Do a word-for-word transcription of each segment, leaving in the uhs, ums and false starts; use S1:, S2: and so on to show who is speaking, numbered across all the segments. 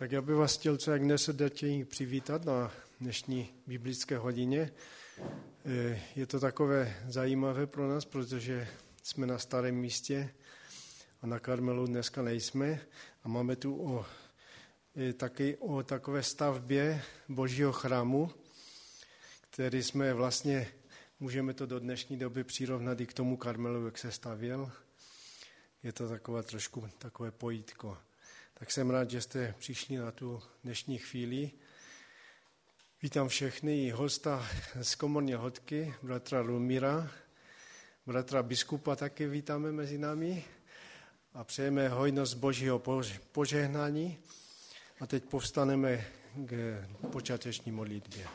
S1: Tak já bych vás chtěl co jak nesrdečně přivítat na dnešní biblické hodině. Je to takové zajímavé pro nás, protože jsme na starém místě a na Karmelu dneska nejsme a máme tu o, taky o takové stavbě Božího chrámu, který jsme vlastně, můžeme to do dnešní doby přirovnat i k tomu Karmelu, jak se stavěl. Je to takové trošku takové pojítko. Tak jsem rád, že jste přišli na tu dnešní chvíli. Vítám všechny i hosta z Komorní Lhotky, bratra Lumíra, bratra biskupa taky vítáme mezi námi a přejeme hojnost Božího požehnání. A teď povstaneme k počáteční modlitbě.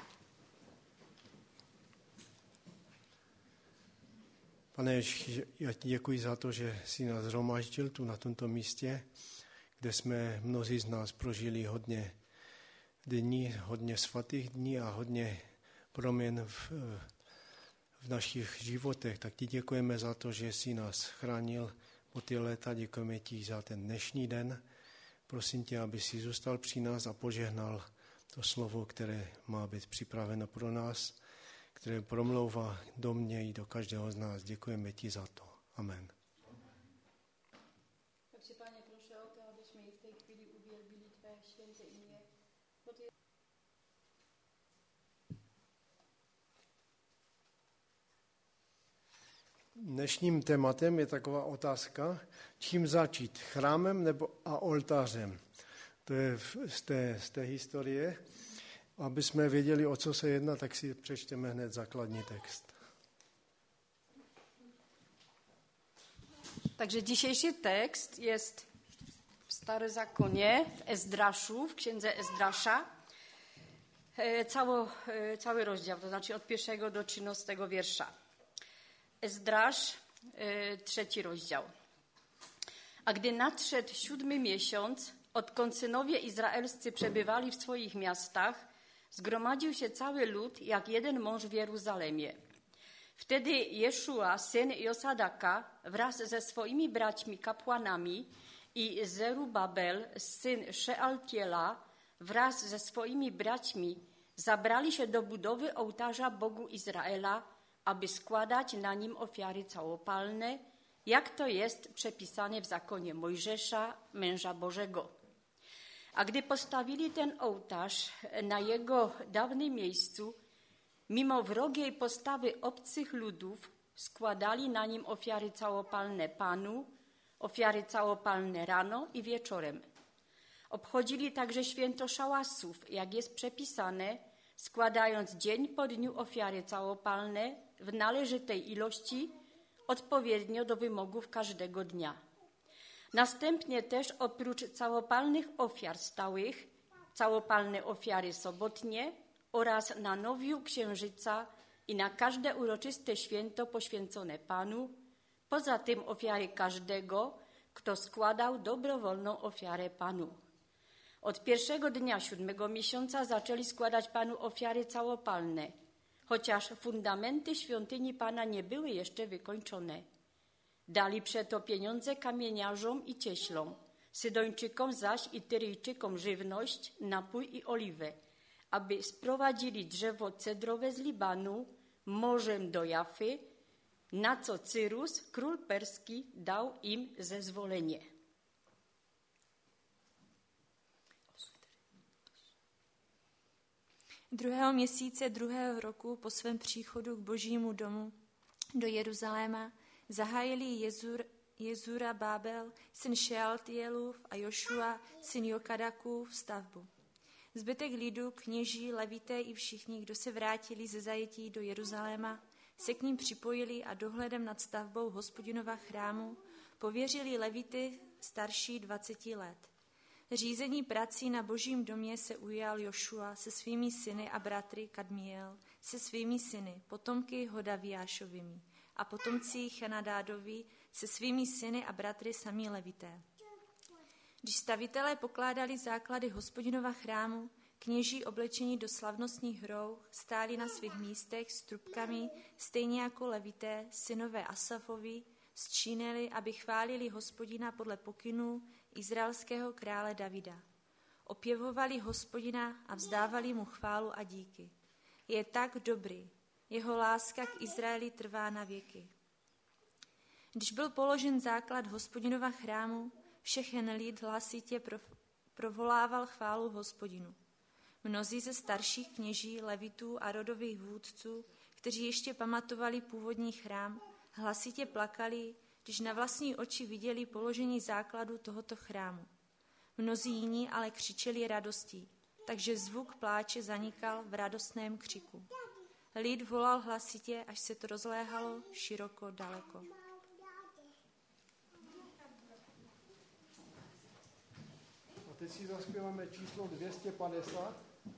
S1: Pane Ježíši, já ti děkuji za to, že jsi nás shromáždil tu na tomto místě, kde jsme mnozí z nás prožili hodně dní, hodně svatých dní a hodně proměn v, v našich životech. Tak ti děkujeme za to, že jsi nás chránil po ty léta. Děkujeme ti za ten dnešní den. Prosím tě, aby jsi zůstal při nás a požehnal to slovo, které má být připraveno pro nás, které promlouvá do mě i do každého z nás. Děkujeme ti za to. Amen.
S2: Takže, Pane, proszę o to, abyśmy w tej chwili uwielbili Twoje święte imię.
S1: Dnešním tématem je taková otázka, čím začít, chrámem nebo a oltářem. To je z té, z té historie. Aby jsme věděli, o co se jedná, tak si přečteme hned základní text.
S2: Takže dzisiejszy tekst jest w Starym Zakonie, w Ezdraszu, w księdze Ezdrasza. Cało, cały rozdział, to znaczy od pierwszego do trzynastego wiersza. Ezdrasz, trzeci rozdział. A gdy nadszedł siódmy miesiąc, odkąd synowie izraelscy przebywali w swoich miastach, zgromadził się cały lud jak jeden mąż w Jeruzalemie. Wtedy Jeszua, syn Josadaka, wraz ze swoimi braćmi kapłanami i Zerubabel, syn Szealtiela, wraz ze swoimi braćmi zabrali się do budowy ołtarza Bogu Izraela, aby składać na nim ofiary całopalne, jak to jest przepisane w zakonie Mojżesza, męża Bożego. A gdy postawili ten ołtarz na jego dawnym miejscu, mimo wrogiej postawy obcych ludów, składali na nim ofiary całopalne Panu, ofiary całopalne rano i wieczorem. Obchodzili także święto szałasów, jak jest przepisane, składając dzień po dniu ofiary całopalne w należytej ilości, odpowiednio do wymogów każdego dnia. Następnie też oprócz całopalnych ofiar stałych, całopalne ofiary sobotnie oraz na nowiu księżyca i na każde uroczyste święto poświęcone Panu, poza tym ofiary każdego, kto składał dobrowolną ofiarę Panu. Od pierwszego dnia siódmego miesiąca zaczęli składać Panu ofiary całopalne, chociaż fundamenty świątyni Pana nie były jeszcze wykończone. Dali przeto pieniądze kamieniarzom i cieślom, Sydończykom zaś i Tyryjczykom żywność, napój i oliwę, aby sprowadzili drzewo cedrowe z Libanu morzem do Jafy, na co Cyrus, król perski, dał im zezwolenie.
S3: Druhého měsíce druhého roku po svém příchodu k Božímu domu do Jeruzaléma zahájili Jezur, Jezura Bábel, syn Šealtielův a Jošua, syn Jokadakův, stavbu. Zbytek lidu, kněží, levité i všichni, kdo se vrátili ze zajetí do Jeruzaléma, se k ním připojili a dohledem nad stavbou Hospodinova chrámu pověřili levity starší dvaceti let. Řízení prací na Božím domě se ujal Jošua se svými syny a bratry Kadmiel, se svými syny, potomky Hodaviášovými a potomci Chenadádovi se svými syny a bratry samí levité. Když stavitelé pokládali základy Hospodinova chrámu, kněží oblečení do slavnostních rouch stáli na svých místech s trubkami, stejně jako levité, synové Asafovi, sčínili, aby chválili Hospodina podle pokynů izraelského krále Davida. opěvovali Hospodina a vzdávali mu chválu a díky. Je tak dobrý, jeho láska k Izraeli trvá na věky. Když byl položen základ Hospodinova chrámu, všechen lid hlasitě provolával chválu Hospodinu. Mnozí ze starších kněží, levitů a rodových vůdců, kteří ještě pamatovali původní chrám, hlasitě plakali, když na vlastní oči viděli položení základu tohoto chrámu. Mnozí jiní ale křičeli radostí, takže zvuk pláče zanikal v radostném křiku. Lid volal hlasitě, až se to rozléhalo široko daleko.
S1: A teď si zaspíváme číslo dvě stě padesát.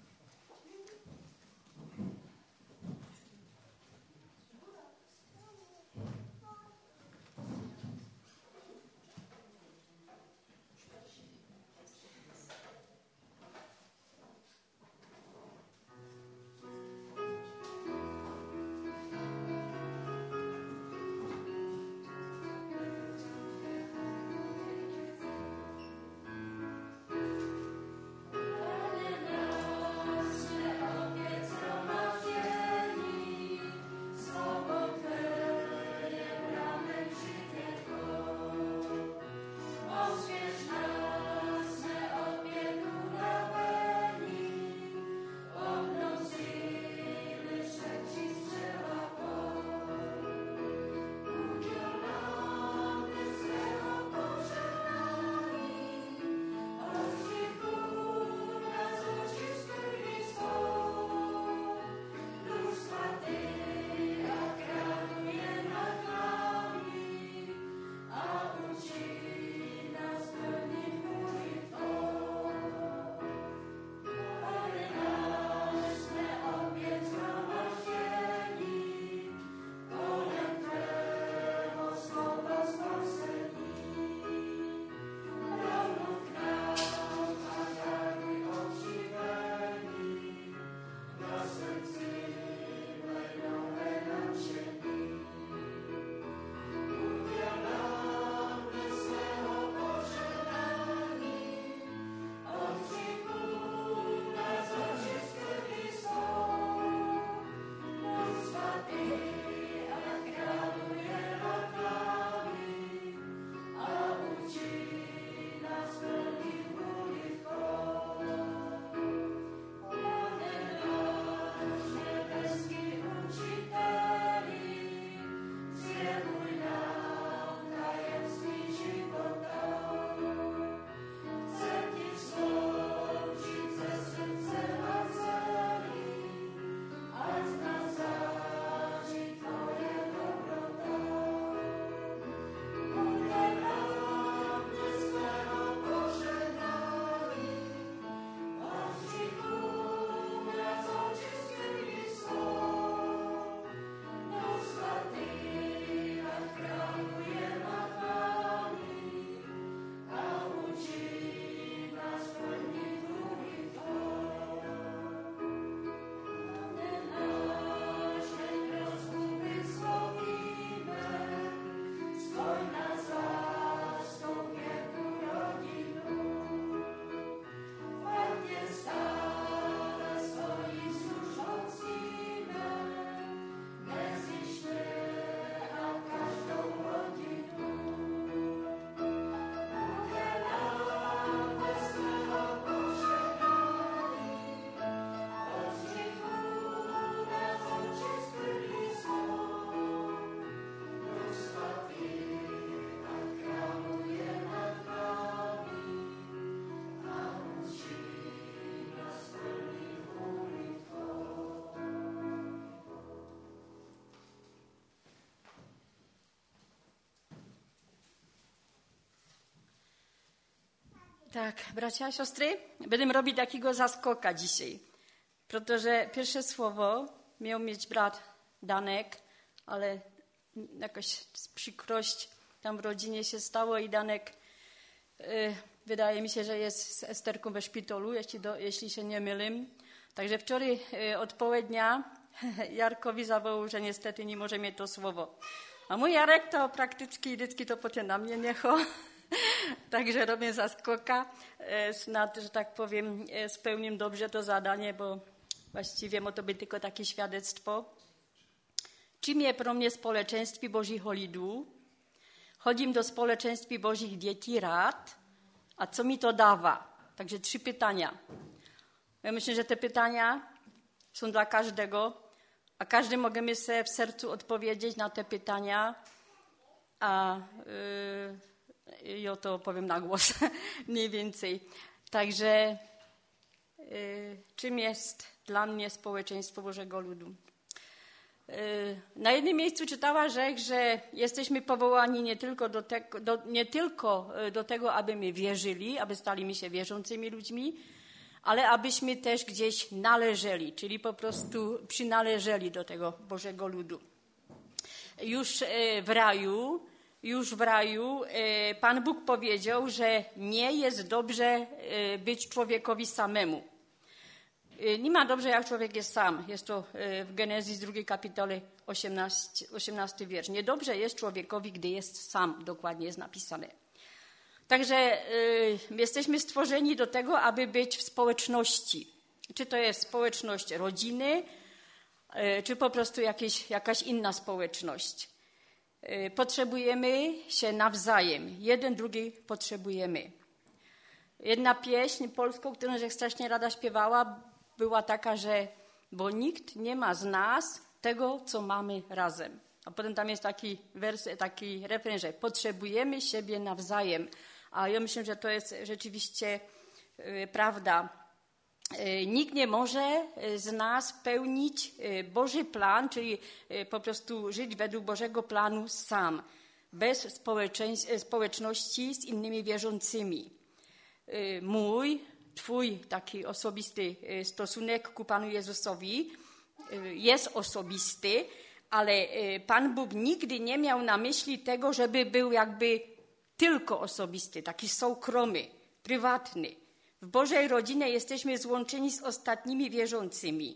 S2: Tak, bracia a siostry, będę robić takiego zaskoka dzisiaj, protože pierwsze słowo miał mieć brat Danek, ale jakaś przykrość tam w rodzinie się stało i Danek, y, wydaje mi się, że jest z Esterką we szpitalu, jeśli, do, jeśli się nie mylę. Także wczoraj y, od południa Jarkowi zawołał, że niestety nie może mieć to słowo. A mój Jarek to praktycznie vždycky to potem na mnie niechał. Także robię zaskoka. Snad, że tak powiem, spełnię dobrze to zadanie, bo właściwie ma to być tylko takie świadectwo. Czym je pro mnie społeczeństwo Božího lidu? Chodzím do społeczeństwa Božích dzieci rad. A co mi to dawa? Także trzy pytania. Ja myślę, że te pytania są dla każdego, a każdy możemy sobie w sercu odpowiedzieć na te pytania, a yy, ja to powiem na głos mniej więcej. Także yy, czym jest dla mnie społeczeństwo Bożego Ludu? Yy, na jednym miejscu czytała rzecz, że jesteśmy powołani nie tylko do, te, do, nie tylko do tego, abyśmy wierzyli, aby stali się wierzącymi ludźmi, ale abyśmy też gdzieś należeli, czyli po prostu przynależeli do tego Bożego Ludu. Już w raju, już w raju Pan Bóg powiedział, że nie jest dobrze być człowiekowi samemu. Nie ma dobrze, jak człowiek jest sam. Jest to w Genezis drugiej kapitole osiemnasty, osiemnasty wiersz. Niedobrze jest człowiekowi, gdy jest sam, dokładnie jest napisane. Także y, jesteśmy stworzeni do tego, aby być w społeczności. Czy to jest społeczność rodziny, y, czy po prostu jakieś, jakaś inna społeczność. Y, potrzebujemy się nawzajem. Jeden, drugi potrzebujemy. Jedna pieśń polską, którą że strasznie rada śpiewała, była taka, że bo nikt nie ma z nas tego, co mamy razem. A potem tam jest taki wers, taki refren, że potrzebujemy siebie nawzajem. A ja myślę, że to jest rzeczywiście y, prawda. Y, nikt nie może z nas pełnić y, Boży plan, czyli y, po prostu żyć według Bożego planu sam, bez społeczności z innymi wierzącymi. Y, mój, twój taki osobisty y, stosunek ku Panu Jezusowi y, jest osobisty, ale y, Pan Bóg nigdy nie miał na myśli tego, żeby był jakby tylko osobisty, taki soukromy, prywatny. W Bożej rodzinie jesteśmy złączeni z ostatnimi wierzącymi.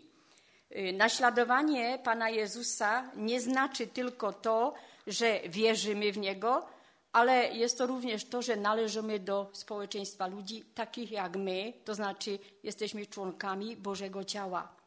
S2: Naśladowanie Pana Jezusa nie znaczy tylko to, że wierzymy w Niego, ale jest to również to, że należymy do społeczeństwa ludzi takich jak my, to znaczy jesteśmy członkami Bożego ciała.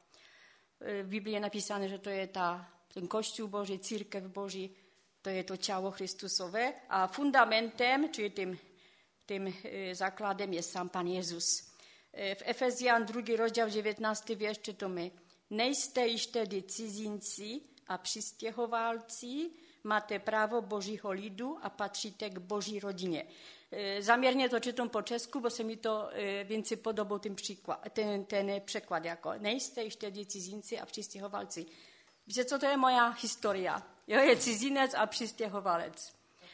S2: W Biblii napisane, że to jest ta, ten Kościół Boży, Církev Boży, to jest to ciało Chrystusowe, a fundamentem, czyli tym, tym zakładem jest sam Pan Jezus. W Efezjan drugi rozdział dziewiętnasty wiersz czytamy: Nejste tedy cizinci a přistěhovalci, máte prawo Božího lidu a patříte k Boží rodzinie. Zamiernie to czytam po czesku, bo se mi to więcej podobał ten, przykład, ten, ten przekład jako nejste tedy cizinci a přistěhovalci. Wiecie, co to jest moja historia? Ja jest cizinec a przystěhovalec.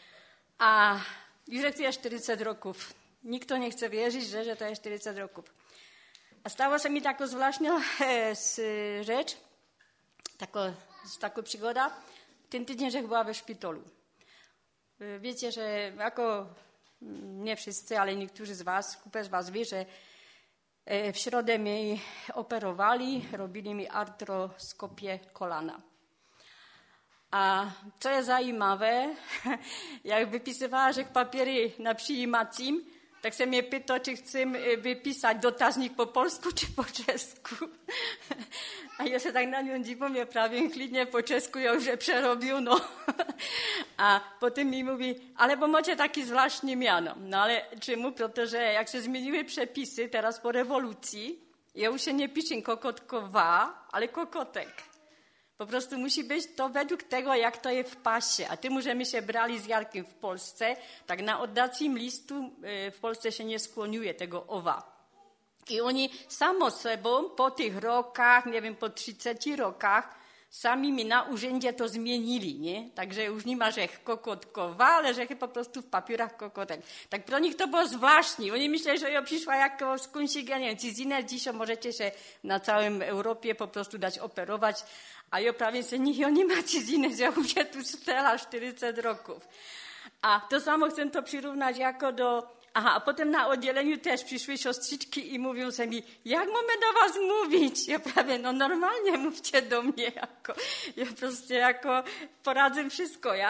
S2: A już to jest czterdzieści roków. Nikt nie chce wierzyć, że, że to jest czterdzieści roków. A stało się mi taka zwłaszcza rzecz, taka, taka przygoda, ten tydzień, że była we szpitalu. Wiecie, że jako, nie wszyscy, ale niektórzy z was, kupę z was wie, że w środę mnie operowali, robili mi artroskopię kolana. A co jest zajímavé, jak wypisywała że papiery na přijímacím, tak se mnie pyta, czy chcę wypisać dotaznik po polsku, czy po czesku. A ja się tak na nią dziwam, ja prawie klidnie po czesku, ja już je przerobił, no. A potem mi mówi, ale bo macie taki zwłaszny miano. No ale czemu? Protože jak się zmieniły przepisy teraz po rewolucji, ja już się nie piszę kokotkowa, ale kokotek. Po prostu musi być to według tego, jak to jest w pasie. A tym, że my się brali z Jarkiem w Polsce, tak na oddacím listu w Polsce się nie skłoniuje tego owa. I oni samo sobą po tych rokach, nie wiem, po trzydziestu rokach, sami mi na urzędzie to zmienili, nie? Także już nie ma, że kokotkowa, ale że po prostu w papierach kokotek. Tak pro nich to było zwłasznie. Oni myśleli, że ja przyszła jako skądś, ja nie wiem, cizinec, dzisiaj możecie się na całym Europie po prostu dać operować, a ja prawie się nie, nie ma cizinec, ja już tu stela czterdzieści roków. A to samo chcę to przyrównać jako do... Aha, a potem na oddzieleniu też przyszły siostrzyczki i mówią se mi, jak mamy do was mówić? Ja prawie, no normalnie mówcie do mnie, jako, ja po prostu jako poradzę wszystko. Ja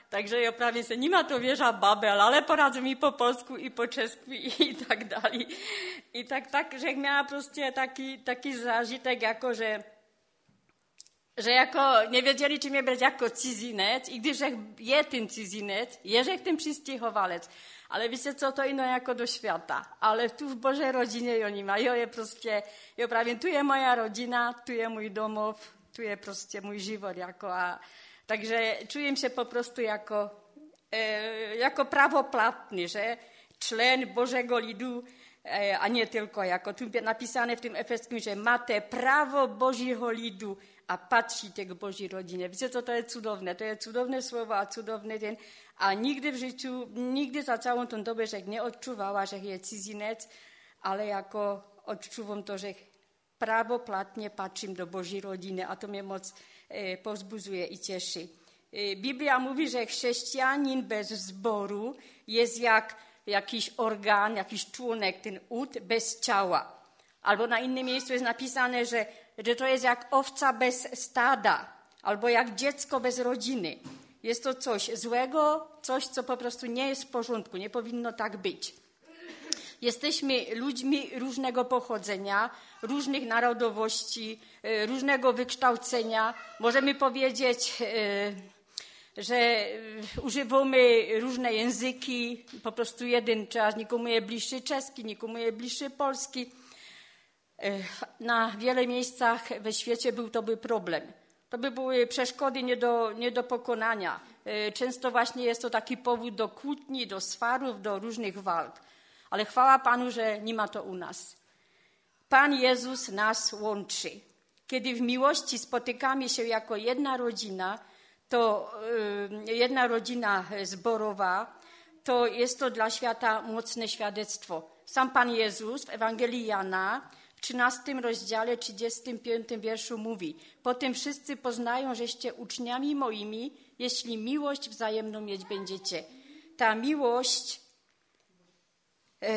S2: także ja prawie se nie ma to wieża Babel, ale poradzę mi po polsku i po czesku i, i tak dalej. I tak, tak, że miała proste taki, taki zažitek, jako, że że jako nie wiedzieli, czy mnie brać jako cizinec i gdyż je ten cizinec, jeżek ten przystihowalec. Ale wiecie co, to ino jako do świata. Ale tu w Bożej rodzinie oni mają je proste, ja prawie tu jest moja rodzina, tu jest mój domów, tu jest proste mój żywot jako, a także czuję się po prostu jako, e, jako prawoplatny, że czlen Bożego lidu, e, a nie tylko jako, tu napisane w tym efeskim, że macie prawo Bożego lidu, a patrzycie k Bożej rodzinie. Wiecie co, to jest cudowne, to jest cudowne słowo, a cudowny dzień, a nigdy w życiu, nigdy za całą tą dobę, że nie odczuwała, że jest cizinec, ale jako odczuwam to, że prawoplatnie patrzę do Bożej rodziny, a to mnie moc e, powzbudzuje i cieszy. E, Biblia mówi, że chrześcijanin bez zboru jest jak jakiś organ, jakiś członek, ten ud bez ciała. Albo na innym miejscu jest napisane, że, że to jest jak owca bez stada, albo jak dziecko bez rodziny. Jest to coś złego, coś, co po prostu nie jest w porządku, nie powinno tak być. Jesteśmy ludźmi różnego pochodzenia, różnych narodowości, różnego wykształcenia. Możemy powiedzieć, że używamy różne języki, po prostu jeden czas, nikomu jest bliższy czeski, nikomu jest bliższy polski. Na wiele miejscach we świecie był to by problem. To by były przeszkody nie do, nie do pokonania. Często właśnie jest to taki powód do kłótni, do swarów, do różnych walk. Ale chwała Panu, że nie ma to u nas. Pan Jezus nas łączy. Kiedy w miłości spotykamy się jako jedna rodzina, to yy, jedna rodzina zborowa, to jest to dla świata mocne świadectwo. Sam Pan Jezus w Ewangelii Jana w trzynastym rozdziale, trzydziestym piątym wierszu mówi: potem wszyscy poznają, żeście uczniami moimi, jeśli miłość wzajemną mieć będziecie. Ta miłość e,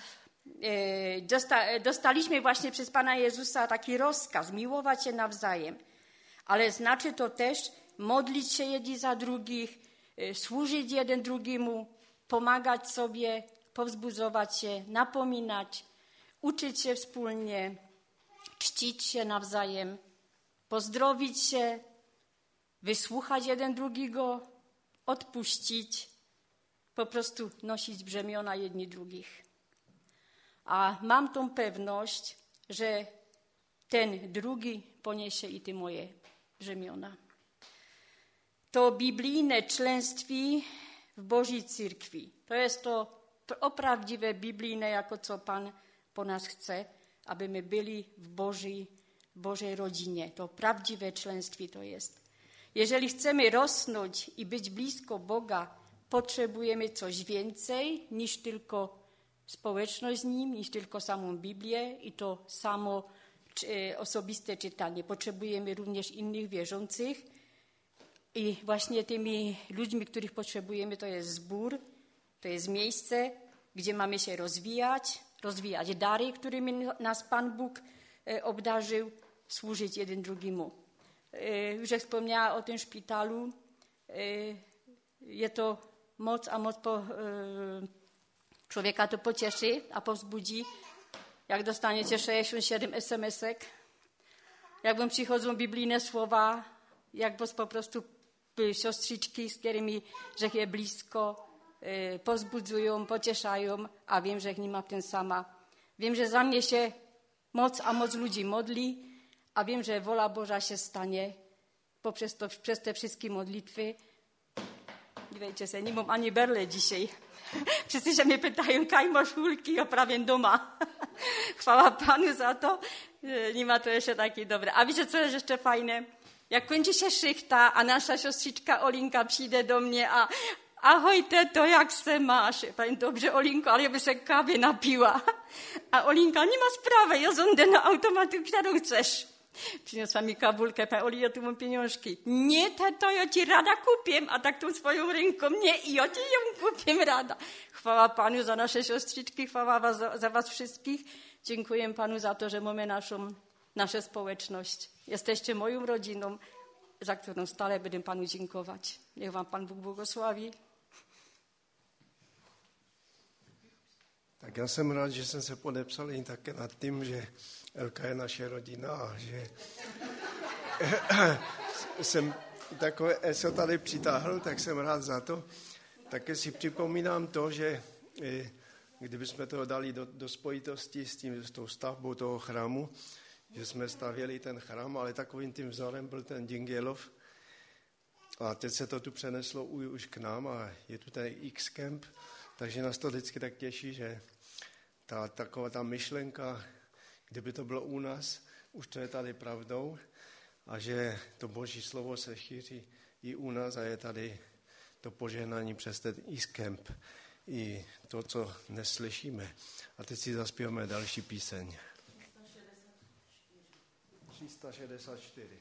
S2: e, dosta, dostaliśmy właśnie przez Pana Jezusa taki rozkaz, miłować się nawzajem. Ale znaczy to też modlić się jedni za drugich, e, służyć jeden drugiemu, pomagać sobie, powzbudzować się, napominać, uczyć się wspólnie, czcić się nawzajem, pozdrowić się, wysłuchać jeden drugiego, odpuścić, po prostu nosić brzemiona jedni drugich. A mam tą pewność, że ten drugi poniesie i ty moje brzemiona. To biblijne czlenstwo w Bożej Cyrkwi. To jest to o prawdziwe biblijne, jako co Pan po nas chce, aby my byli w Bożej, Bożej rodzinie. To prawdziwe czlenstwo to jest. Jeżeli chcemy rosnąć i być blisko Boga, potrzebujemy coś więcej niż tylko społeczność z Nim, niż tylko samą Biblię i to samo czy, osobiste czytanie. Potrzebujemy również innych wierzących i właśnie tymi ludźmi, których potrzebujemy, to jest zbór, to jest miejsce, gdzie mamy się rozwijać, rozwijać dary, którymi nas Pan Bóg obdarzył, służyć jeden drugiemu. Już jak wspomniała o tym szpitalu, jest to moc, a moc po, człowieka to pocieszy, a powzbudzi, jak dostaniecie sześćdziesiąt siedem es em esek, jak wam przychodzą biblijne słowa, jak was po prostu siostrzyczki, z którymi że je blisko, pozbudzują, pocieszają, a wiem, że nie ma w tym sama. Wiem, że za mnie się moc, a moc ludzi modli, a wiem, że wola Boża się stanie poprzez to, przez te wszystkie modlitwy. Nie wiecie se, nie mam ani berle dzisiaj. Wszyscy się mnie pytają, kaj masz hulki, ja prawie doma. Chwała Panu za to. Nie ma to jeszcze takie dobre. A wiecie, co jest jeszcze fajne? Jak kończy się szychta, a nasza siostrzyczka Olinka przyjdzie do mnie, a ahoj, teto, jak se masz? Pani, dobrze, Olinko, ale ja by se kawy napiła. A Olinka, nie ma sprawy, ja zondę na automaty, którą chcesz. Przyniosła mi kabulkę, pani Oli, ja tu mam pieniążki. Nie, teto, ja ci rada kupię, a tak tą swoją ręką, nie, i ja ci ją kupię rada. Chwała Panu za nasze siostrzyczki, chwała was, za, za was wszystkich. Dziękuję Panu za to, że mamy naszą, naszą społeczność. Jesteście moją rodziną. za kterou stále budeme Panu děkovat. Nech vám Pan Bůh blahosłaví.
S1: Tak já jsem rád, že jsem se podepsal jen také nad tím, že Elka je naše rodina a že jsem takové se tady přitáhl, tak jsem rád za to. Také si připomínám to, že kdybychom to dali do, do spojitosti s, tím, s tou stavbou toho chrámu, že jsme stavěli ten chrám, ale takovým tím vzorem byl ten Dingielov. A teď se to tu přeneslo už k nám a je tu ten X-Camp, takže nás to vždycky tak těší, že ta taková ta myšlenka, kdyby to bylo u nás, už to je tady pravdou a že to Boží slovo se šíří i u nás a je tady to požehnání přes ten X-Camp i to, co neslyšíme. A teď si zaspíváme další píseň. tři sta šedesát čtyři.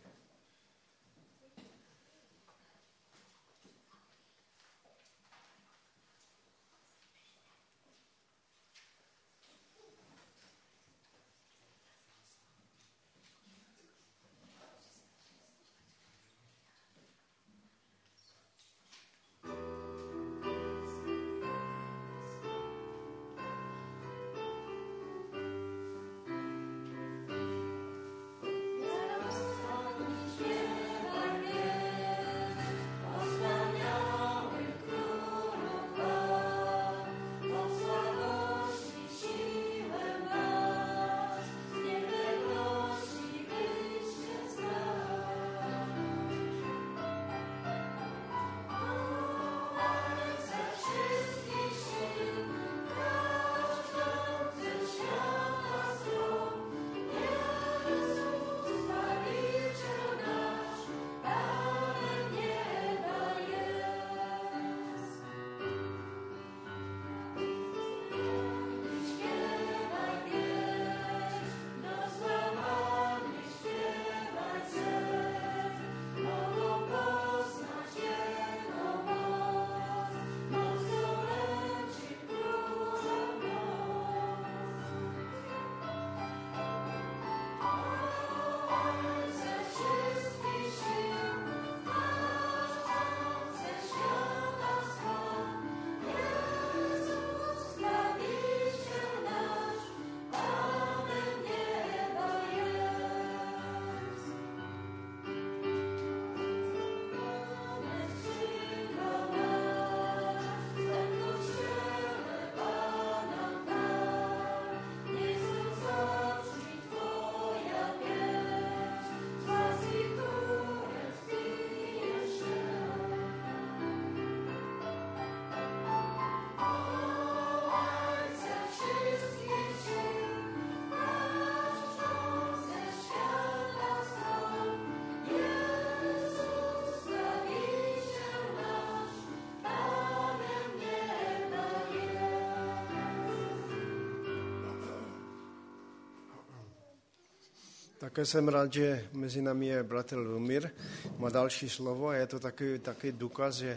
S1: Také jsem rád, že mezi námi je bratr Lumír, má další slovo a je to taky, taky důkaz, že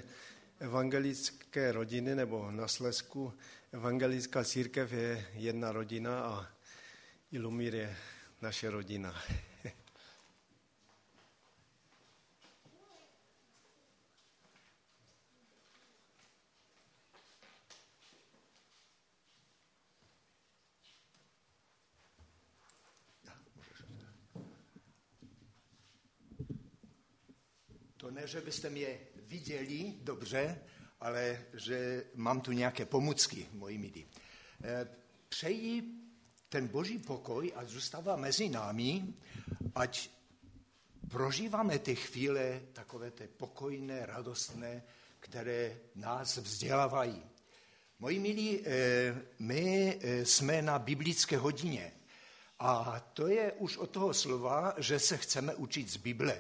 S1: evangelické rodiny nebo na Slezsku evangelická církev je jedna rodina a i Lumír je naše rodina.
S4: To ne, že byste mě viděli dobře, ale že mám tu nějaké pomůcky, moji milí. Přeji ten Boží pokoj, ať zůstává mezi námi, ať prožíváme ty chvíle takové ty pokojné, radostné, které nás vzdělávají. Moji milí, my jsme na biblické hodině a to je už od toho slova, že se chceme učit z Bible.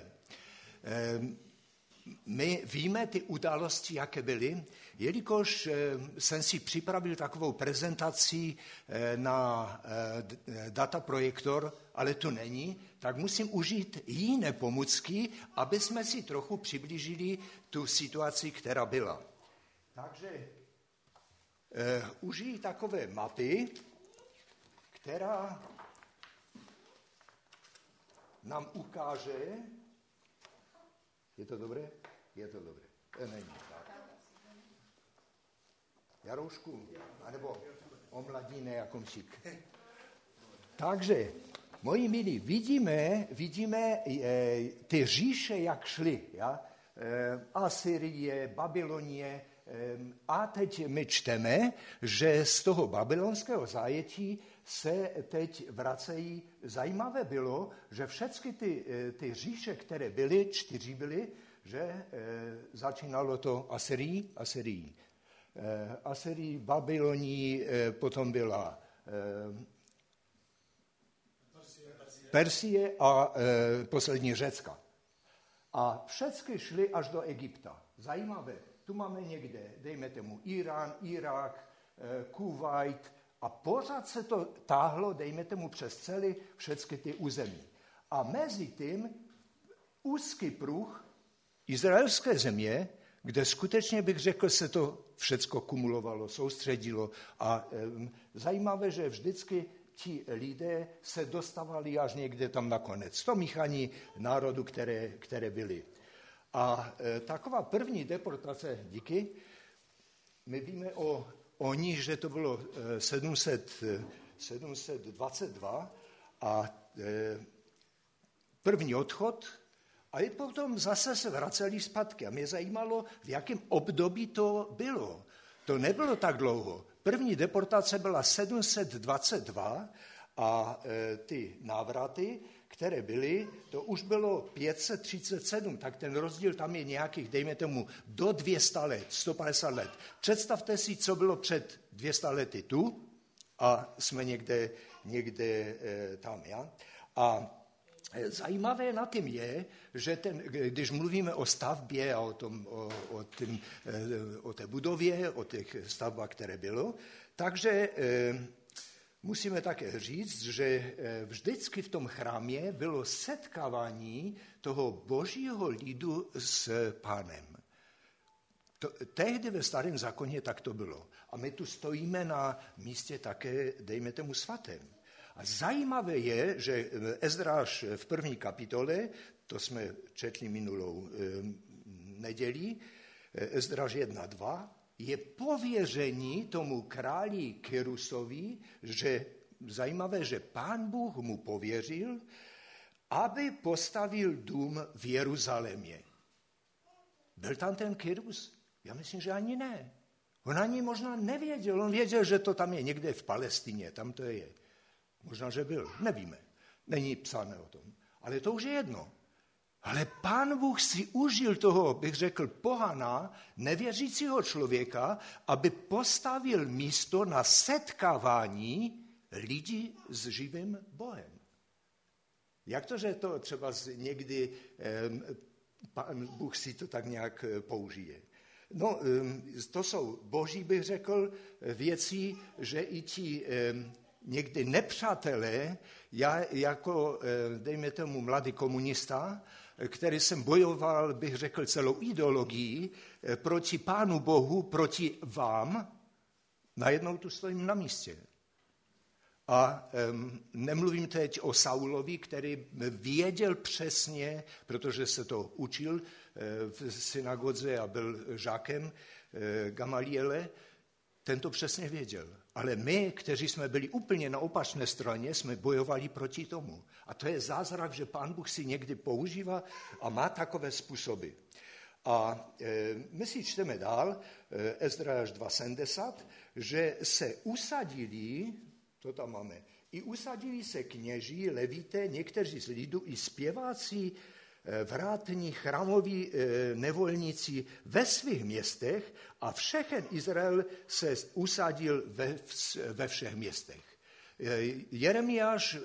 S4: My víme ty události, jaké byly, jelikož jsem si připravil takovou prezentaci na dataprojektor, ale to není, tak musím užít jiné pomůcky, aby jsme si trochu přiblížili tu situaci, která byla. Takže uh, užiji takové mapy, která nám ukáže, Je to dobré? Je to dobré. E, není tak. Jaroušku, anebo omladíne jakomšík. Takže, moji milí, vidíme, vidíme e, ty říše, jak šly. Ja? E, Asyrie, Babylonie. E, a teď my čteme, že z toho babylonského zajetí se teď vracejí. Zajímavé bylo, že všechny ty, ty říše, které byly, čtyři byly, že e, začínalo to Asyrií, Asyrií. E, Asyrií, Babyloní, e, potom byla e, Persie a e, poslední Řecka. A všechny šly až do Egypta. Zajímavé. Tu máme někde, dejme tomu, Irán, Irák, e, Kuvajt a pořád se to táhlo, dejme tomu, přes celé všechny ty území. A mezi tím úzký pruh izraelské země, kde skutečně bych řekl, se to všecko kumulovalo, soustředilo. A e, zajímavé, že vždycky ti lidé se dostávali až někde tam nakonec. To míchání národu, které, které byly. A e, taková první deportace, díky, my víme o, o ní, že to bylo e, sedm set dvacet dva a e, první odchod a i potom zase se vraceli zpátky. A mě zajímalo, v jakém období to bylo. To nebylo tak dlouho. První deportace byla sedm set dvacet dva a e, ty návraty, které byly, to už bylo pět set třicet sedm, tak ten rozdíl tam je nějakých, dejme tomu, do dvě stě let, sto padesát let. Představte si, co bylo před dvě stě lety tu a jsme někde, někde e, tam. Ja? A zajímavé na tím je, že ten, když mluvíme o stavbě a o, tom, o, o, tím, o té budově, o těch stavbách, které bylo, takže e, musíme také říct, že vždycky v tom chrámě bylo setkávání toho božího lidu s Pánem. To, tehdy ve starém zákoně tak to bylo. A my tu stojíme na místě také, dejme tomu, svatém. A zajímavé je, že Ezdráš v první kapitole, to jsme četli minulou e, neděli, Ezdráš jedna dva, je pověření tomu králi Kyrusovi, že zajímavé, že Pán Bůh mu pověřil, aby postavil dům v Jeruzalémě. Byl tam ten Kyrus? Já myslím, že ani ne. On ani možná nevěděl. On věděl, že to tam je někde v Palestině, tam to je. Možná, že byl, nevíme. Není psané o tom. Ale to už je jedno. Ale Pán Bůh si užil toho, bych řekl, pohana, nevěřícího člověka, aby postavil místo na setkávání lidí s živým Bohem. Jak to, že to třeba někdy eh, Pán Bůh si to tak nějak použije? No, eh, to jsou boží, bych řekl, věci, že i ti eh, někdy nepřátelé, já jako, dejme tomu, mladý komunista, který jsem bojoval, bych řekl, celou ideologii proti Pánu Bohu, proti vám, najednou tu stojím na místě. A um, nemluvím teď o Saulovi, který věděl přesně, protože se to učil v synagodze a byl žákem Gamaliele, ten to přesně věděl. Ale my, kteří jsme byli úplně na opačné straně, jsme bojovali proti tomu. A to je zázrak, že Pán Bůh si někdy používá a má takové způsoby. A e, my si čteme dál, e, Ezdráš dva sedmdesát, že se usadili, to tam máme, i usadili se kněží, levíte, někteří z lidu, i zpěváci, vrátní, chramoví nevolníci ve svých městech a všechen Izrael se usadil ve, ve všech městech. Jeremiáš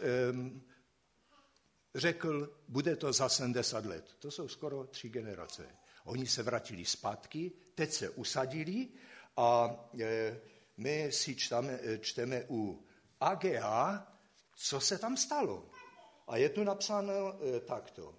S4: řekl, bude to za sedmdesát let. To jsou skoro tři generace. Oni se vrátili zpátky, teď se usadili a my si čteme, čteme u A G A, co se tam stalo. A je tu napsáno takto.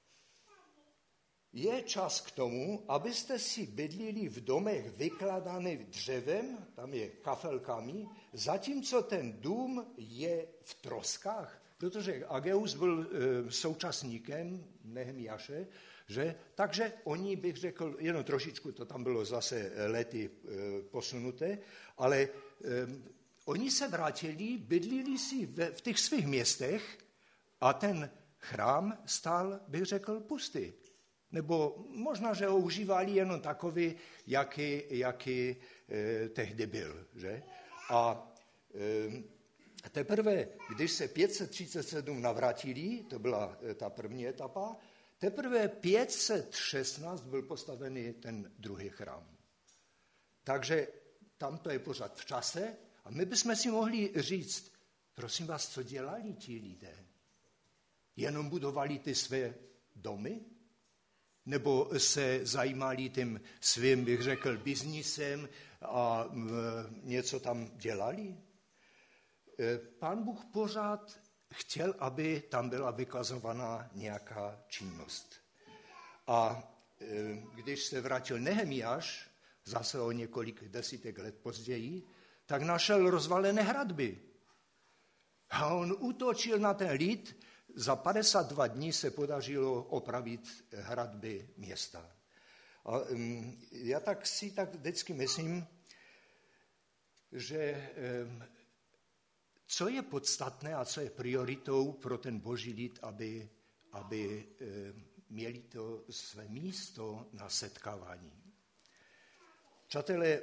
S4: Je čas k tomu, abyste si bydlili v domech vykladaných dřevem, tam je kafelkami, zatímco ten dům je v troskách, protože Ageus byl e, současníkem Nehemiáše, Že? Takže oni, bych řekl, jenom trošičku, to tam bylo zase lety e, posunuté, ale e, oni se vrátili, bydlili si v, v těch svých městech a ten chrám stál, bych řekl, pustý. Nebo možná, že ho užívali jenom takový, jaký, jaký e, tehdy byl. Že? A e, teprve, když se pět set třicet sedm navrátili, to byla ta první etapa, teprve pět set šestnáct byl postavený ten druhý chrám. Takže tam to je pořád v čase a my bychom si mohli říct, prosím vás, co dělali ti lidé? Jenom budovali ty své domy? Nebo se zajímali tím svým, bych řekl, biznisem a něco tam dělali? Pán Bůh pořád chtěl, aby tam byla vykazovaná nějaká činnost. A když se vrátil Nehemiáš, zase o několik desítek let později, tak našel rozvalené hradby. A on útočil na ten lid, za padesát dva dní se podařilo opravit hradby města. A já tak si tak vždycky myslím, že co je podstatné a co je prioritou pro ten boží lid, aby, aby měli to své místo na setkávání. Přátelé,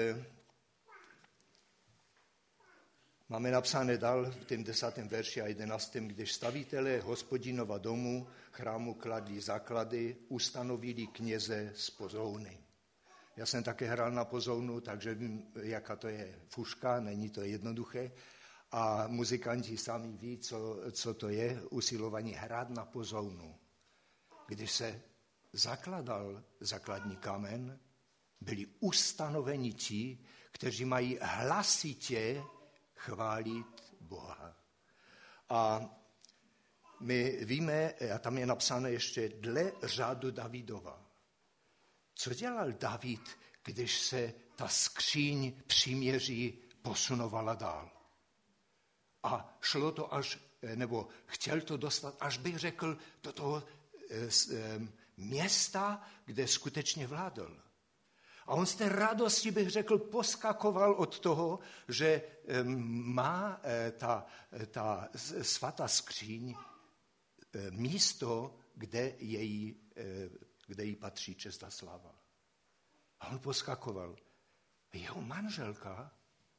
S4: máme napsané dál v tom desátém verši a jedenáctém, když stavitelé Hospodinova domu chrámu kladli základy, ustanovili kněze z pozouny. Já jsem také hrál na pozounu, takže vím, jaká to je fuška, není to jednoduché. A muzikanti sami ví, co, co to je usilování hrát na pozounu. Když se zakladal základní kámen, byli ustanoveni ti, kteří mají hlasitě chválit Boha. A my víme, a tam je napsáno ještě dle řádu Davidova. Co dělal David, když se ta skříň příměří posunovala dál? A šlo to až, nebo chtěl to dostat, až bych řekl, do toho města, kde skutečně vládl. A on z té radosti, bych řekl, poskakoval od toho, že má ta, ta svatá skříň místo, kde její, kde jí patří čest a sláva. A on poskakoval. Jeho manželka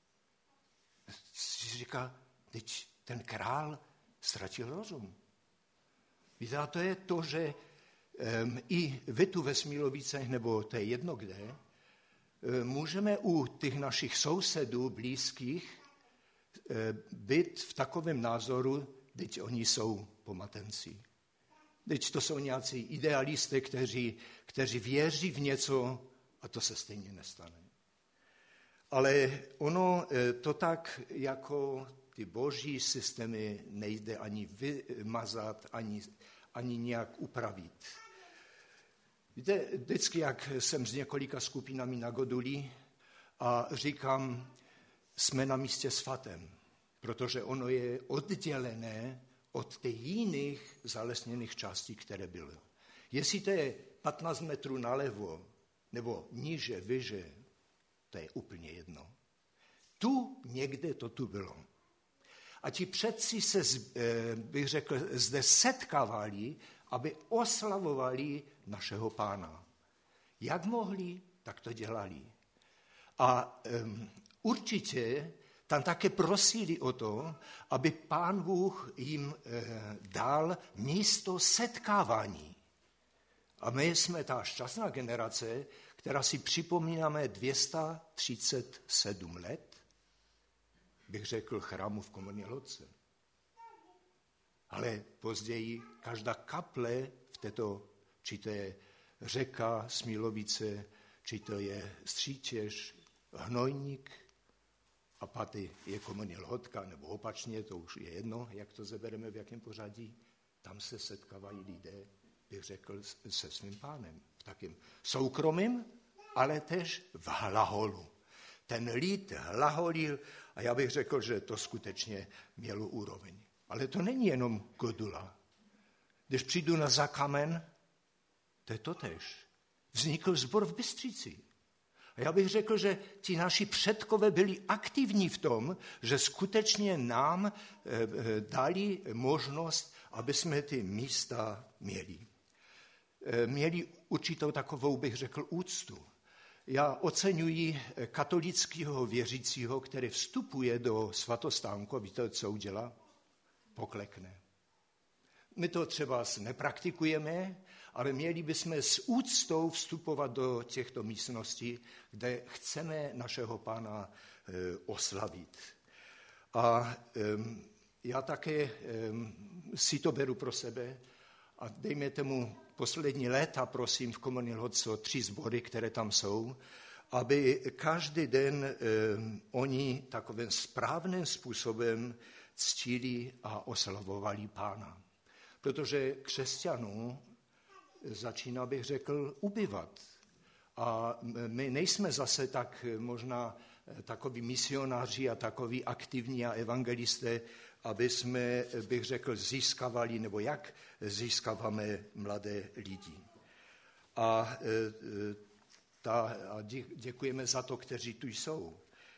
S4: si říká, teď ten král ztratil rozum. Víte, a to je to, že um, i vy tu ve Smílovicích, nebo to je jedno kde, um, můžeme u těch našich sousedů blízkých um, být v takovém názoru, teď oni jsou pomatenci. Teď to jsou nějací idealisté, kteří, kteří věří v něco a to se stejně nestane. Ale ono to tak jako ty boží systémy nejde ani vymazat, ani, ani nějak upravit. Víte, vždycky, jak jsem s několika skupinami na Goduli a říkám, jsme na místě svatém, protože ono je oddělené od těch jiných zalesněných částí, které byly. Jestli to je patnáct metrů nalevo, nebo níže, vyže, to je úplně jedno. Tu někde to tu bylo. A ti předci se, bych řekl, zde setkávali, aby oslavovali našeho Pána. Jak mohli, tak to dělali. A um, určitě tam také prosili o to, aby Pán Bůh jim eh, dal místo setkávání. A my jsme ta šťastná generace, která si připomínáme dvě stě třicet sedm let, bych řekl, chrámu v Komorní Lhotce. Ale později každá kaple v této, či to je řeka Smílovice, či to je Střítěž, Hnojník, a paty je Komorní Lhotka, nebo opačně, to už je jedno, jak to zebereme, v jakém pořadí, tam se setkávají lidé, bych řekl, se svým Pánem. V takém soukromém, ale tež v hlaholu. Ten lid hlaholil a já bych řekl, že to skutečně mělo úroveň. Ale to není jenom Godula. Když přijdu na Zakamen, To je totéž. Vznikl sbor v Bystřici. A já bych řekl, že ti naši předkové byli aktivní v tom, že skutečně nám dali možnost, aby jsme ty místa měli. Měli určitou takovou, bych řekl, úctu. Já oceňuji katolického věřícího, který vstupuje do svatostánku, víte, co udělá? Poklekne. My to třeba nepraktikujeme, ale měli bychom s úctou vstupovat do těchto místností, kde chceme našeho Pána e, oslavit. A e, já také e, si to beru pro sebe a dejme tomu poslední léta, prosím, v Komunii Lhotco tři sbory, které tam jsou, aby každý den e, oni takovým správným způsobem ctili a oslavovali Pána. Protože křesťanů začíná, bych řekl, ubyvat. A my nejsme zase tak možná takoví misionáři a takoví aktivní a evangelisté, aby jsme, bych řekl, získávali, nebo jak získáváme mladé lidi. A, ta, a děkujeme za to, kteří tu jsou.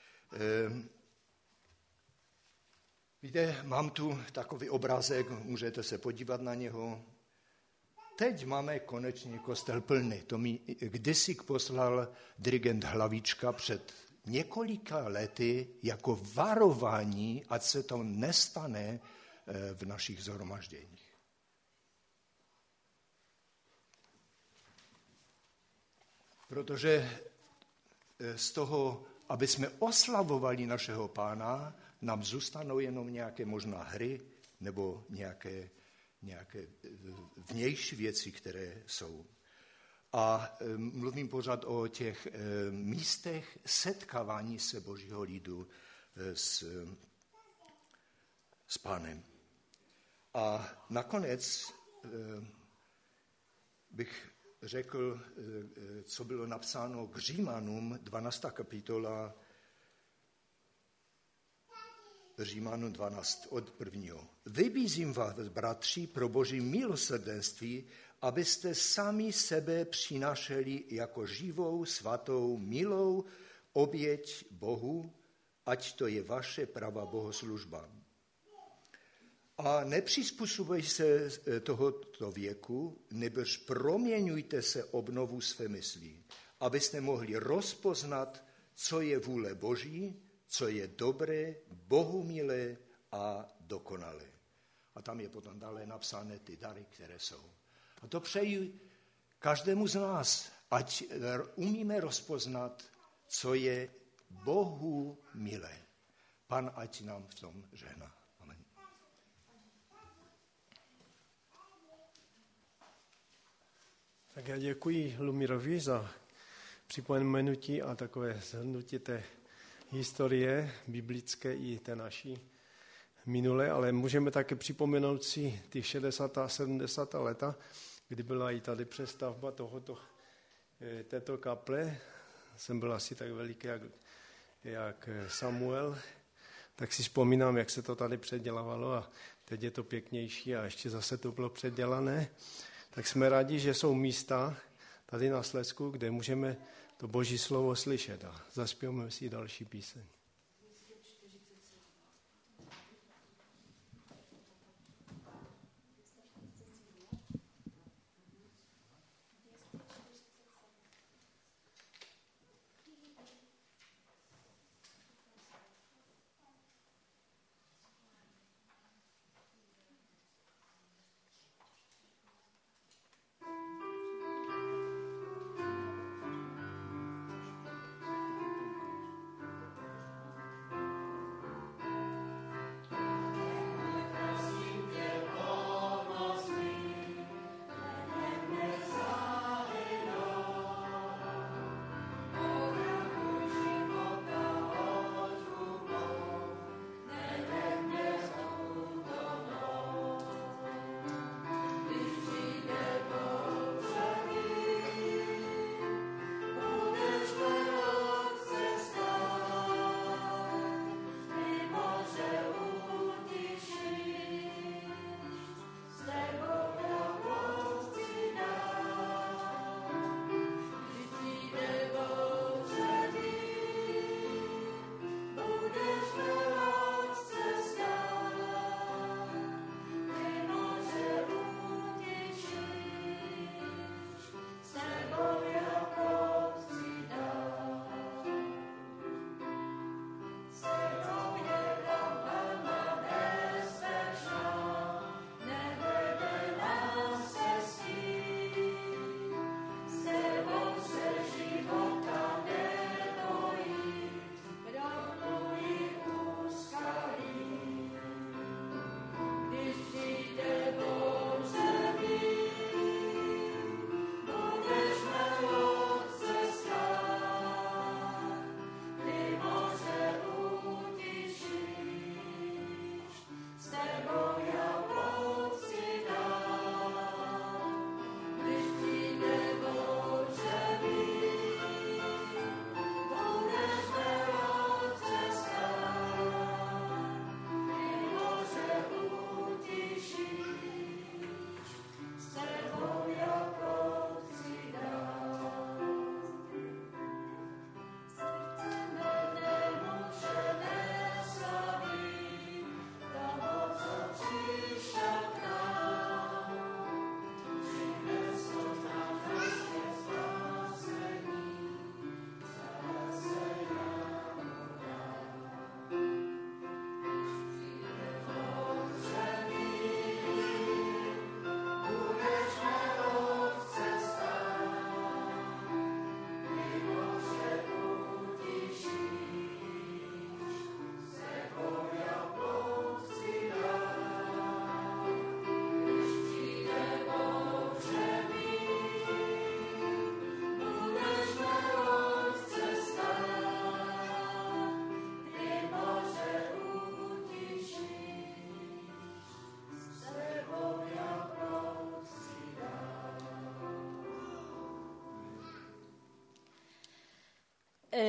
S4: Víte, mám tu takový obrázek, můžete se podívat na něho. Teď máme konečně kostel plný. To mi kdysi poslal dirigent Hlavička před několika lety jako varování, ať se to nestane v našich shromažděních. Protože z toho, aby jsme oslavovali našeho Pána, nám zůstanou jenom nějaké možná hry nebo nějaké, nějaké vnější věci, které jsou. A mluvím pořád o těch místech setkávání se Božího lidu s, s Pánem. A nakonec bych řekl, co bylo napsáno k Římanům, dvanáctá kapitola, Římanům dvanáct od prvního. Vybízím vás, bratři, pro Boží milosrdenství, abyste sami sebe přinášeli jako živou, svatou, milou oběť Bohu, ať to je vaše pravá bohoslužba. A nepřizpůsobujte se tohoto věku, nebož proměňujte se obnovu své mysli, abyste mohli rozpoznat, co je vůle Boží, co je dobré, bohumilé a dokonalé. A tam je potom dále napsané ty dary, které jsou. A to přeji každému z nás, ať umíme rozpoznat, co je Bohu milé. Pan ať nám v tom žehná. Amen.
S1: Tak já děkuji Lumirovi za připomenutí a takové shrnutí té historie biblické i té naší minulé, ale můžeme také připomenout si ty šedesátá a sedmdesátá léta, kdy byla i tady přestavba tohoto, této kaple. Jsem byl asi tak veliký jak, jak Samuel, tak si vzpomínám, jak se to tady předělávalo a teď je to pěknější a ještě zase to bylo předělané. Tak jsme rádi, že jsou místa tady na Slezsku, kde můžeme to Boží slovo slyšet a zaspějeme si další píseň.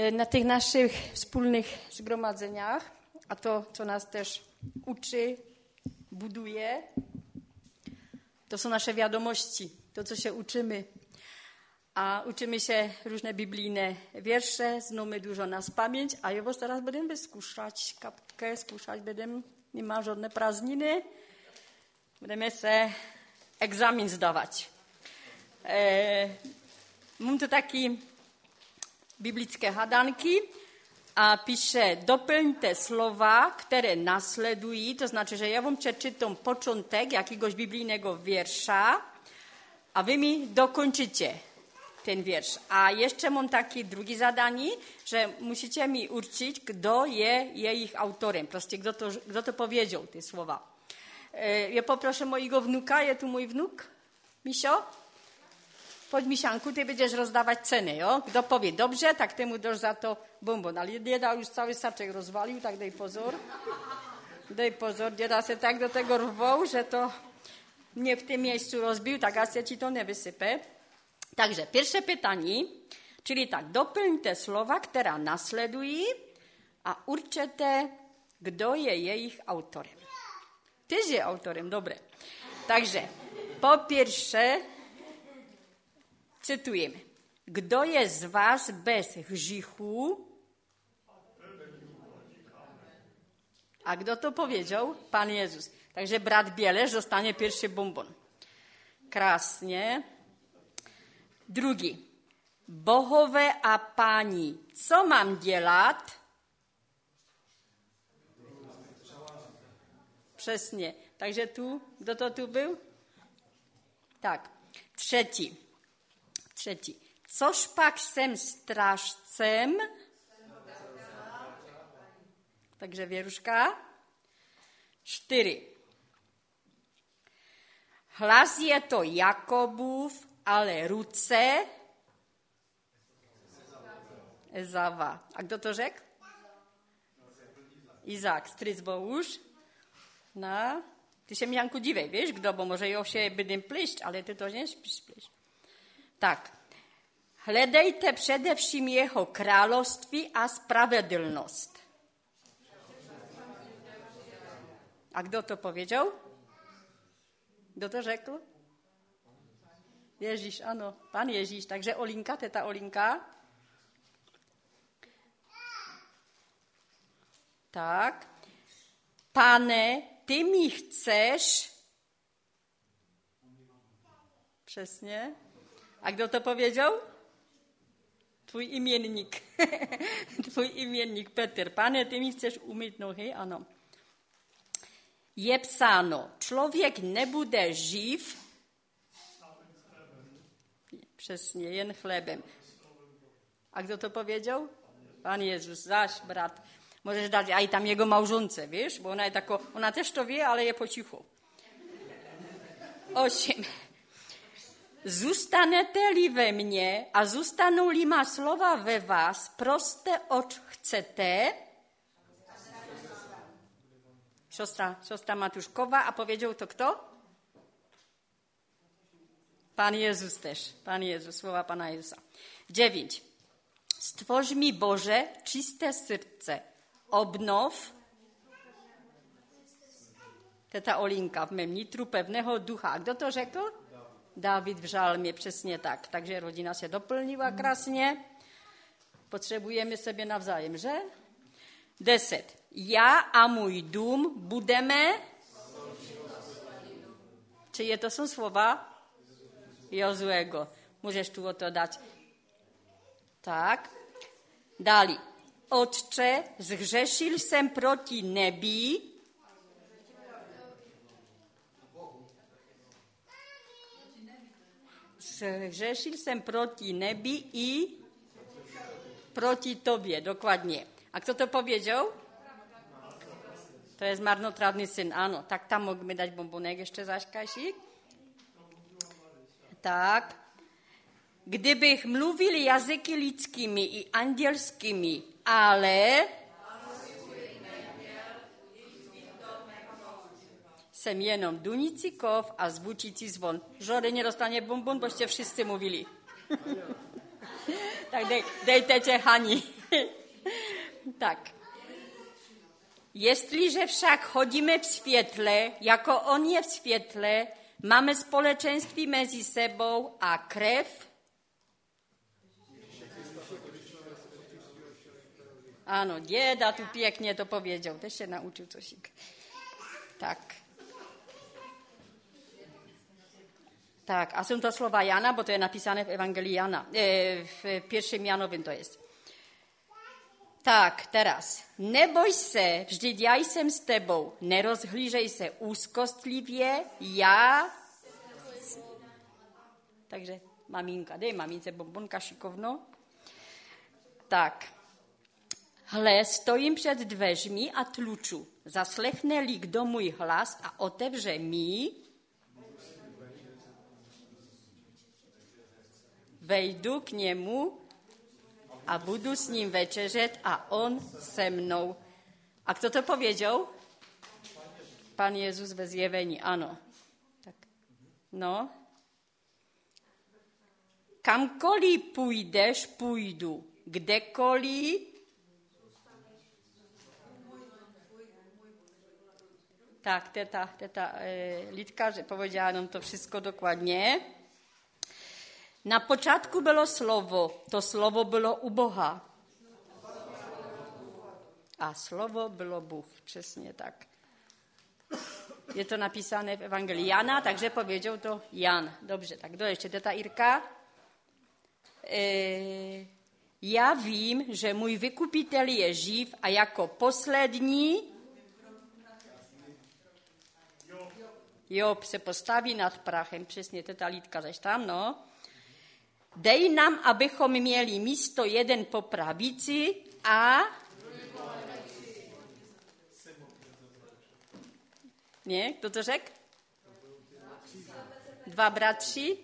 S2: na tych naszych wspólnych zgromadzeniach, a to, co nas też uczy, buduje, to są nasze wiadomości, to, co się uczymy. A uczymy się różne biblijne wiersze, znamy dużo na pamięć, a ja teraz będę skuszać kapkę, skuszać będę, nie ma żadne prazniny, będziemy se egzamin zdawać. E, mam tu takie biblickie hadanki, a pisze, doplň te słowa, które nasledují, to znaczy, że ja wam przeczytam początek jakiegoś biblijnego wiersza, a wy mi dokończycie ten wiersz. A jeszcze mam takie drugie zadanie, że musicie mi urczyć, kto je, je ich autorem. Proste, kto to, kto to powiedział, te słowa. E, ja poproszę mojego wnuka, jest tu mój wnuk, Misio? Chodź, Misianku, ty będziesz rozdawać ceny, jo? Kto powie dobrze, tak temu dasz za to bombon. Ale dzieda już cały saczek rozwalił, tak daj pozor. Daj pozor, dzieda się tak do tego rwał, że to mnie w tym miejscu rozbił, tak a ja ci to nie wysypę. Także pierwsze pytanie, czyli tak, doplň te słowa, które nasledují a určete, kto je ich autorem. Tyś je autorem, dobre. Także, po pierwsze, cytujemy. Kto jest z was bez grzechu? A kto to powiedział? Pan Jezus. Także brat Bielesz dostanie pierwszy bombon. Krasnie. Drugi. Bohowie a pani, co mam dělat? Przesnie. Także tu, kto to tu był? Tak. Trzeci. Trzeci. Což pak jsem strážcem? Takže Věruška. Čtyři. Hlas je to Jakobův, ale ruce Ezava. A kdo to řekl? Izák, stryc Bohuž. No. Ty się, Janku, dívej, víš, kdo, bo może jo się będę plyšť, ale ty to nie śpisz plyšť. Tak. Hledejte především jeho království a spravedlnost. A kdo to powiedział? Kdo to řekl? Ježíš, ano, pan Ježíš. Takže Olinka, teta Olinka. Tak. Pane, ty mi chceš. Přesně. A kdo to powiedział? Twój imiennik. Twój imiennik, Petr. Pane, ty mi chceš umyť nohy? Ano. Je psáno, člověk nebude živ. Přesně, jen chlebem. A kdo to powiedział? Pan Jezus, zaś, brat. Możesz dać, a i tam jego małżonce, wiesz? Bo ona, je tako, ona też to wie, ale je po cichu. Osiem. Zůstanete-li ve mně a zůstanou-li má slova ve vás, proste, oč chcete. Siostra, siostra Matuszkowa, a powiedział to kto? Pan Jezus też. Pan Jezus, słowa Pana Jezusa. Dziewięć. Stworz mi, Boże, czyste serce. Obnow. Teta Olinka, w mém nitru pewnego ducha. A kto to řekl? Dawid w żalmie, přesně tak. Takže rodzina się doplniła krásně. Potřebujeme sobie nawzajem, že? Deset. Já a můj dům budeme... Czyje to są słowa? Jozuego. Możesz tu o to dać. Tak. Dali. Otče, zhřešil jsem proti nebi. Zhřešil jsem proti nebi i proti tobie. Dokładnie. A kto to powiedział? To jest marnotrawny syn. Ano, tak tam możemy dać bombonek jeszcze zaś, Kasik. Tak. Kdybych mluvil jazyky lidskými i andělskými, ale jsem jenom dunící kov a zvučící zvon. Žode nedostane bonbon, boście wszyscy mówili. Tak dej, dejte cię Hani. Tak. Jestliže však chodíme v světle, jako on je v světle, máme společenství mezi sebou a krev. Ano, děda tu pěkně to pověděl, teď se naučil cošík. Tak. Tak, a jsou to slova Jana, bo to je napísané v Evangelii Jana, e, v pierwszym Janovým to jest. Tak, teraz. Neboj se, vždyť já jsem s tebou. Nerozhlížej se úzkostlivě, já... Takže maminka, dej mamince bombonka šikovno. Tak. Hle, stojím před dveřmi a tluču. Zaslechne-li kdo můj hlas a otevře mi, vejdu k němu a budu s ním večeřet a on se mnou. A kdo to pověděl? Pan Jezus ve zjevení, ano. Tak. No. Kamkoliv půjdeš, půjdu. Kdekoliv. Tak, teta, teta e, Lidka, že povedala nám to všechno dokladně. Na počátku bylo slovo, to slovo bylo u Boha. A slovo bylo Bůh, přesně tak. Je to napísané v Evangelii Jana, takže pověděl to Jan. Dobře, tak kdo ještě? Teta Irka? E, já vím, že můj vykupitel je živ a jako poslední Job se postaví nad prachem, přesně teta Lidka, zaž tam, no. Dej nám, abychom měli místo jeden po pravici a... Ne, kdo to řekl? Dva bratři?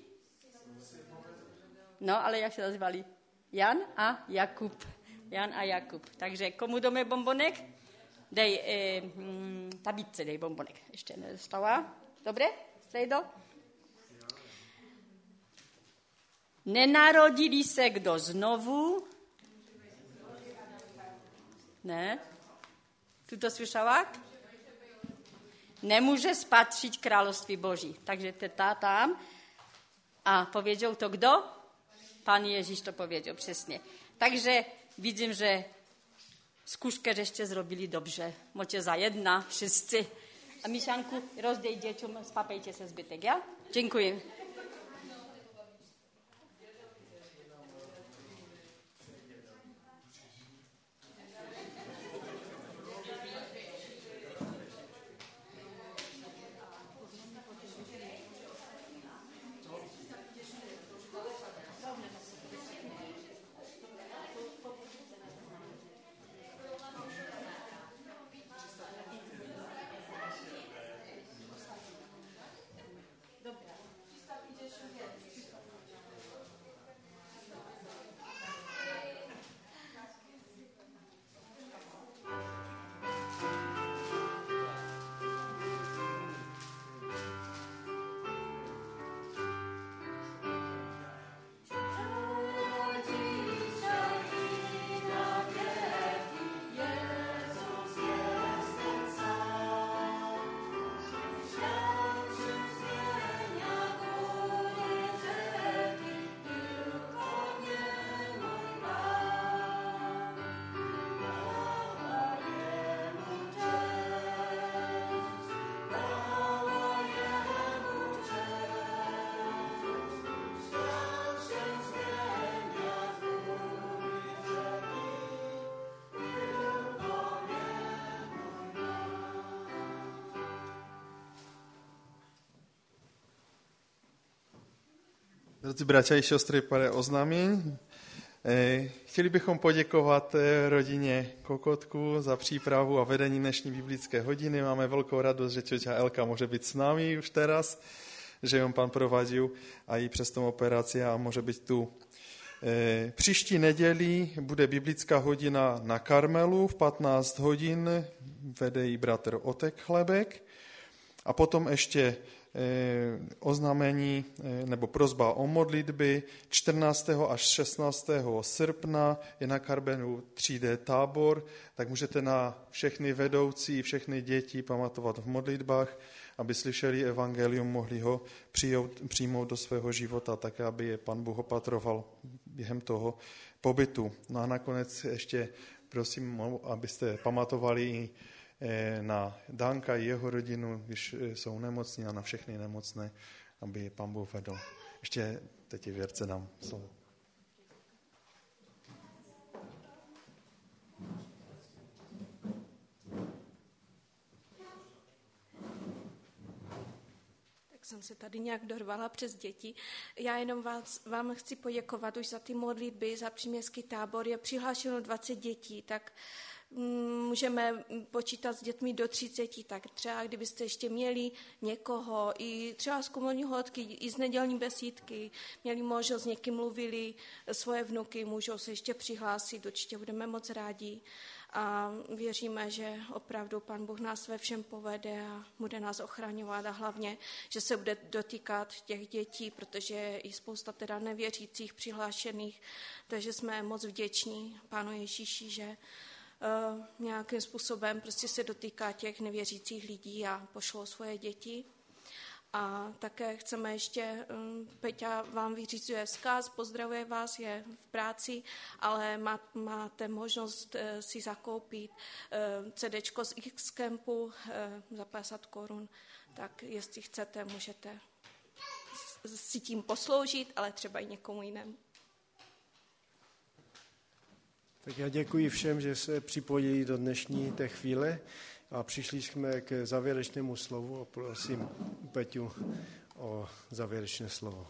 S2: No, ale jak se nazvali? Jan a Jakub. Jan a Jakub. Takže komu dáme bombonek? Dej, eh, hm, tabice dej bombonek. Ještě nedostala. Dobre? Strejdo? Nenarodili se kdo znovu? Ne? Tu to slyšela? Nemůže spatřit království Boží. Takže teta tam. A pověděl to kdo? Pan Ježíš to pověděl, přesně. Takže vidím, že zkuške ještě zrobili dobře. Moče za jedna, wszyscy. A Mišanku, rozdej děťům, spapejte se zbytek, ja? Děkuji.
S5: Drodzy bracia i siostry, parę oznámení. Chtěli bychom poděkovat rodině Kokotku za přípravu a vedení dnešní biblické hodiny. Máme velkou radost, že těťa Elka může být s námi už teraz, že ją pan prowadil a i přes tą operaci a může být tu. Příští neděli bude biblická hodina na Karmelu v patnáct hodin, vede ji bratr Otek Chlebek. A potom ještě oznámení nebo prosba o modlitby. čtrnáctého až šestnáctého srpna je na Karbenu tři dé tábor, tak můžete na všechny vedoucí, všechny děti pamatovat v modlitbách, aby slyšeli evangelium, mohli ho přijmout, přijmout do svého života, tak aby je Pan Bůh opatroval během toho pobytu. No a nakonec ještě prosím, abyste pamatovali i na Danka i jeho rodinu, když jsou nemocní, a na všechny nemocné, aby je Pan Bůh vedl. Ještě teď i Věrce dám slovo.
S6: Jsem se tady nějak dorvala přes děti. Já jenom vás, vám chci poděkovat už za ty modlitby, za příměstský tábor. Je přihlášeno dvacet dětí, tak můžeme počítat s dětmi do třiceti, tak třeba kdybyste ještě měli někoho, i třeba z komunní hodky, i z nedělní besídky, měli možnost, s někým mluvili, svoje vnuky, můžou se ještě přihlásit, určitě budeme moc rádi. A věříme, že opravdu Pan Bůh nás ve všem povede a bude nás ochraňovat a hlavně, že se bude dotýkat těch dětí, protože je i spousta teda nevěřících přihlášených, takže jsme moc vděční Pánu Ježíši, že uh, nějakým způsobem prostě se dotýká těch nevěřících lidí a pošlou svoje děti. A také chceme ještě, Peťa vám vyřizuje vzkaz, pozdravuje vás, je v práci, ale má, máte možnost si zakoupit CDčko z X-Campu za padesát korun, tak jestli chcete, můžete si tím posloužit, ale třeba i někomu jinému.
S1: Tak já děkuji všem, že se připojili do dnešní té chvíle. A přišli jsme k závěrečnému slovu a prosím Peťu o závěrečné slovo.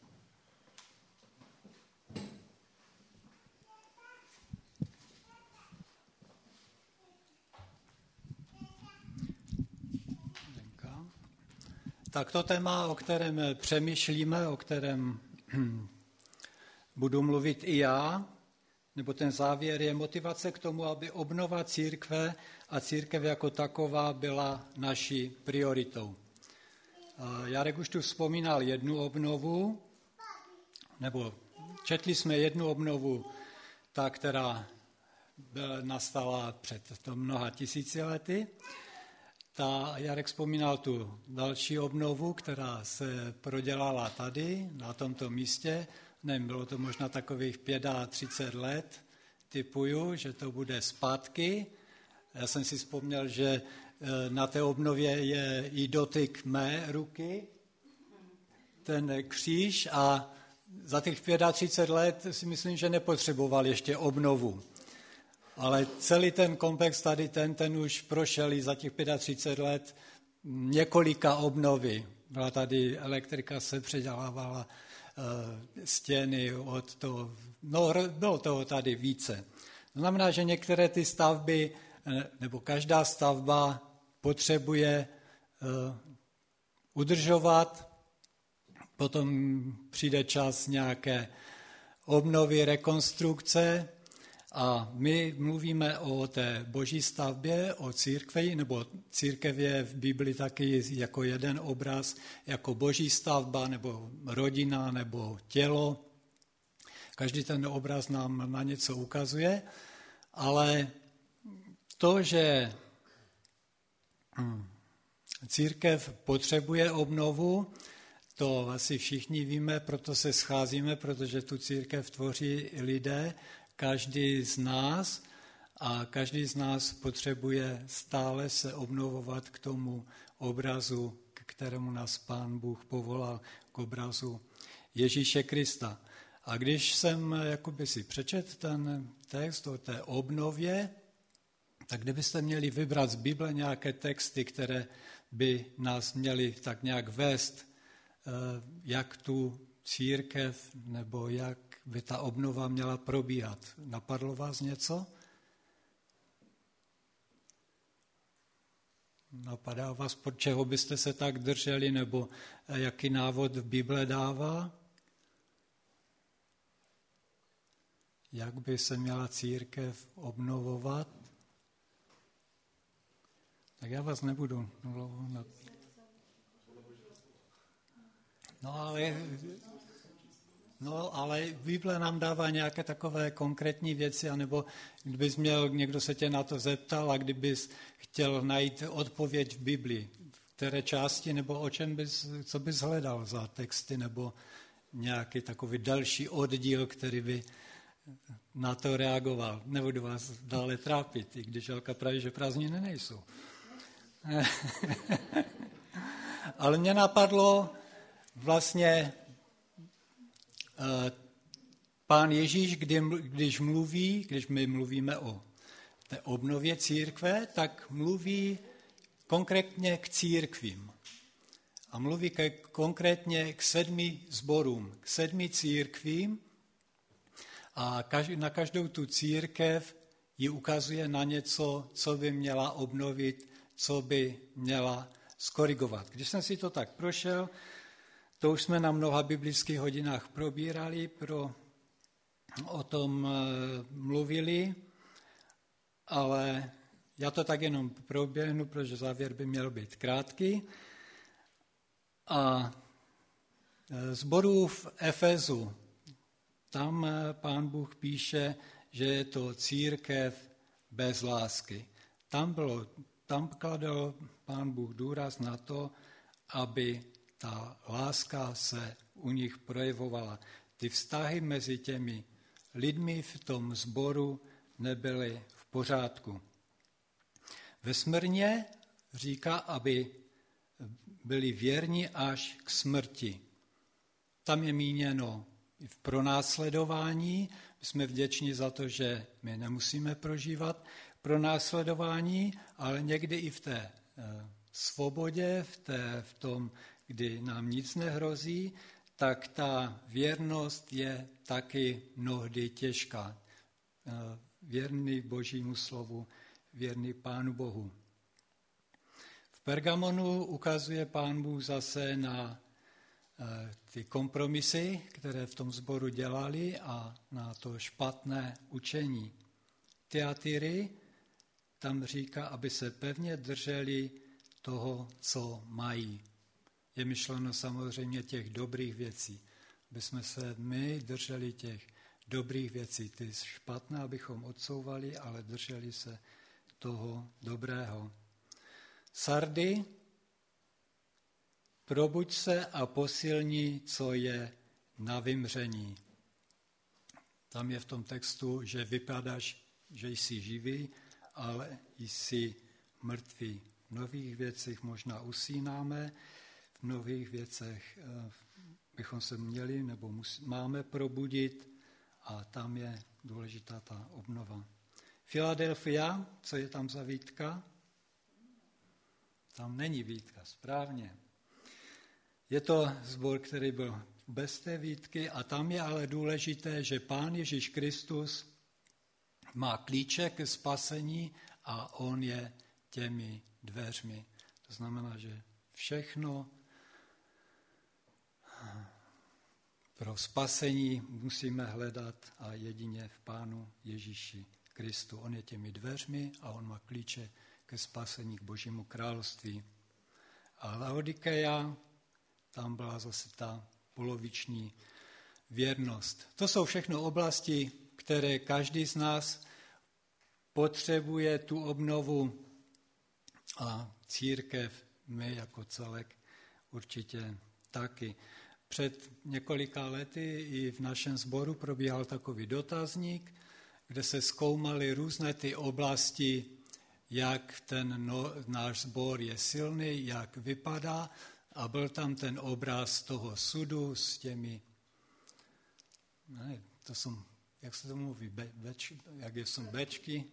S7: Tak to téma, o kterém přemýšlíme, o kterém budu mluvit i já, nebo ten závěr je motivace k tomu, aby obnova církve a církev jako taková byla naší prioritou. Jarek už tu vzpomínal jednu obnovu, nebo četli jsme jednu obnovu, ta, která nastala před mnoha tisíci lety. Ta Jarek vzpomínal tu další obnovu, která se prodělala tady, na tomto místě. Nevím, bylo to možná takových třicet pět let, tipuju, že to bude zpátky. Já jsem si vzpomněl, že na té obnově je i dotyk mé ruky, ten kříž, a za těch třicet pět let si myslím, že nepotřeboval ještě obnovu. Ale celý ten komplex tady, ten, ten už prošel i za těch třicet pět let několika obnovy. Byla tady elektrika, se předělávala, stěny od toho, no bylo toho tady více. To znamená, že některé ty stavby, nebo každá stavba potřebuje uh, udržovat, potom přijde čas nějaké obnovy, rekonstrukce a my mluvíme o té boží stavbě, o církvi, nebo církev je v Bibli taky jako jeden obraz, jako boží stavba, nebo rodina, nebo tělo. Každý ten obraz nám na něco ukazuje, ale to, že církev potřebuje obnovu, to asi všichni víme, proto se scházíme, protože tu církev tvoří lidé, každý z nás, a každý z nás potřebuje stále se obnovovat k tomu obrazu, k kterému nás Pán Bůh povolal, k obrazu Ježíše Krista. A když jsem jakoby si přečet ten text o té obnově, tak kdybyste měli vybrat z Bible nějaké texty, které by nás měly tak nějak vést, jak tu církev nebo jak by ta obnova měla probíhat. Napadlo vás něco? Napadá vás, pod čeho byste se tak drželi, nebo jaký návod v Bible dává? Jak by se měla církev obnovovat? Tak já vás nebudu dlouho. No ale, no, ale Bible nám dává nějaké takové konkrétní věci, anebo kdybys měl, někdo se tě na to zeptal a kdybys chtěl najít odpověď v Biblii, v které části, nebo o čem bys, co bys hledal za texty, nebo nějaký takový další oddíl, který by na to reagoval. Nebudu vás dále trápit, i když Elka praví, že prázdniny nejsou. Ale mě napadlo vlastně Pán Ježíš, kdy, když mluví, když my mluvíme o té obnově církve, tak mluví konkrétně k církvím. A mluví ke, konkrétně k sedmi sborům, k sedmi církvím a každý, na každou tu církev ji ukazuje na něco, co by měla obnovit, co by měla skorigovat. Když jsem si to tak prošel, to už jsme na mnoha biblických hodinách probírali, pro, o tom mluvili, ale já to tak jenom proběhnu, protože závěr by měl být krátký. A sboru v Efezu, tam Pán Bůh píše, že je to církev bez lásky. Tam, bylo, tam kladl Pán Bůh důraz na to, aby ta láska se u nich projevovala. Ty vztahy mezi těmi lidmi v tom sboru nebyly v pořádku. Ve Smyrně říká, aby byli věrní až k smrti. Tam je míněno v pronásledování. My jsme vděční za to, že my nemusíme prožívat pronásledování, ale někdy i v té svobodě, v, té, v tom, kdy nám nic nehrozí, tak ta věrnost je taky mnohdy těžká. Věrný Božímu slovu, věrný Pánu Bohu. V Pergamonu ukazuje Pán Bůh zase na ty kompromisy, které v tom sboru dělali a na to špatné učení. Tyatiry tam říká, aby se pevně drželi toho, co mají. Je myšleno samozřejmě těch dobrých věcí. Aby jsme se my drželi těch dobrých věcí. Ty špatné, abychom odsouvali, ale drželi se toho dobrého. Sardy, probuď se a posilni, co je na vymření. Tam je v tom textu, že vypadáš, že jsi živý, ale jsi mrtvý. V nových věcech možná usínáme, v nových věcech bychom se měli nebo musí, máme probudit a tam je důležitá ta obnova. Filadelfia, co je tam za výtka? Tam není výtka, správně. Je to sbor, který byl bez té výtky a tam je ale důležité, že Pán Ježíš Kristus má klíče ke spasení a on je těmi dveřmi. To znamená, že všechno pro spasení musíme hledat a jedině v Pánu Ježíši Kristu. On je těmi dveřmi a on má klíče ke spasení k Božímu království. A Laodikeia, tam byla zase ta poloviční věrnost. To jsou všechno oblasti, které každý z nás potřebuje tu obnovu a církev, my jako celek určitě taky. Před několika lety i v našem sboru probíhal takový dotazník, kde se zkoumaly různé ty oblasti, jak ten no, náš sbor je silný, jak vypadá, a byl tam ten obraz toho sudu s těmi, ne, to jsou, jak se to mluví, be, beč, jak jsou bečky?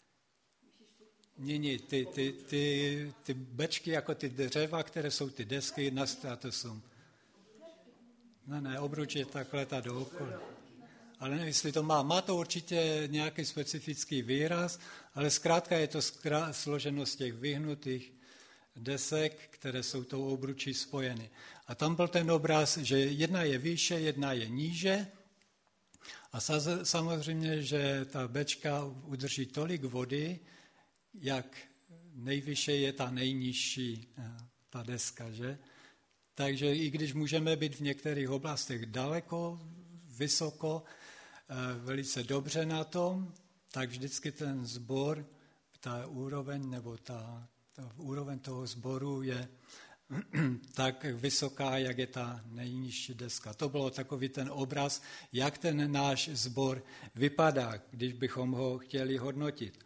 S7: Ne, ne, ty, ty, ty, ty bečky jako ty dřeva, které jsou ty desky, a to jsou, ne, ne, obruč je takhle ta dookola. Ale nevím, jestli to má. Má to určitě nějaký specifický výraz, ale zkrátka je to zkrá, složeno z těch vyhnutých desek, které jsou tou obručí spojeny. A tam byl ten obraz, že jedna je výše, jedna je níže a samozřejmě, že ta bečka udrží tolik vody, jak nejvyšší je ta nejnižší ta deska, že? Takže i když můžeme být v některých oblastech daleko, vysoko, velice dobře na tom, tak vždycky ten sbor, ta úroveň nebo ta, ta úroveň toho sboru je tak vysoká, jak je ta nejnižší deska. To bylo takový ten obraz, jak ten náš sbor vypadá, když bychom ho chtěli hodnotit.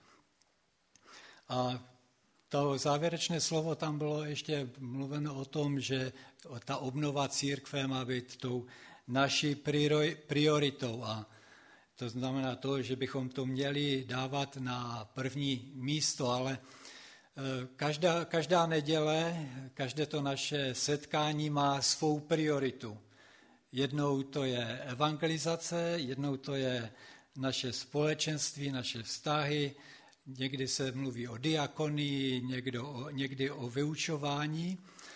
S7: A to závěrečné slovo tam bylo ještě mluveno o tom, že ta obnova církve má být tou naší prioritou. A to znamená to, že bychom to měli dávat na první místo, ale každá, každá neděle, každé to naše setkání má svou prioritu. Jednou to je evangelizace, jednou to je naše společenství, naše vztahy, někdy se mluví o diakonii, někdy o, někdy o vyučování.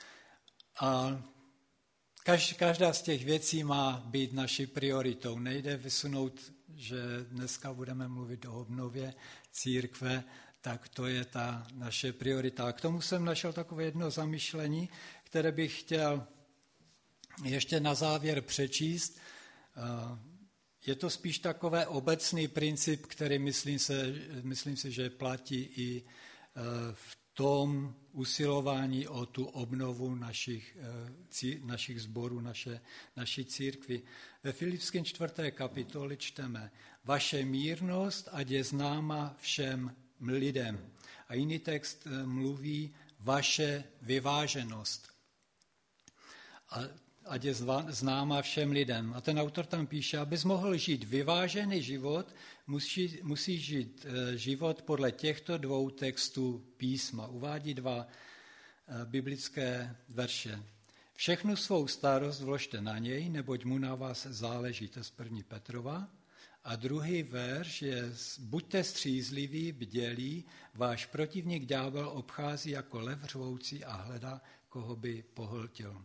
S7: A každá z těch věcí má být naší prioritou. Nejde vysunout, že dneska budeme mluvit o obnově církve, tak to je ta naše priorita. A k tomu jsem našel takové jedno zamyšlení, které bych chtěl ještě na závěr přečíst. Je to spíš takové obecný princip, který myslím, se, myslím si, že platí i v tom usilování o tu obnovu našich, našich sborů, naše, naší církvi. Ve Filipském čtvrté kapitoli čteme: Vaše mírnost, ať je známa všem lidem. A jiný text mluví vaše vyváženost. A ať je známa všem lidem. A ten autor tam píše, abys mohl žít vyvážený život, musí, musí žít život podle těchto dvou textů písma. Uvádí dva biblické verše. Všechnu svou starost vložte na něj, neboť mu na vás záleží. To z první Petrova. A druhý verš je: buďte střízliví, bdělí, váš protivník ďábel obchází jako lev řvoucí a hledá, koho by pohltil.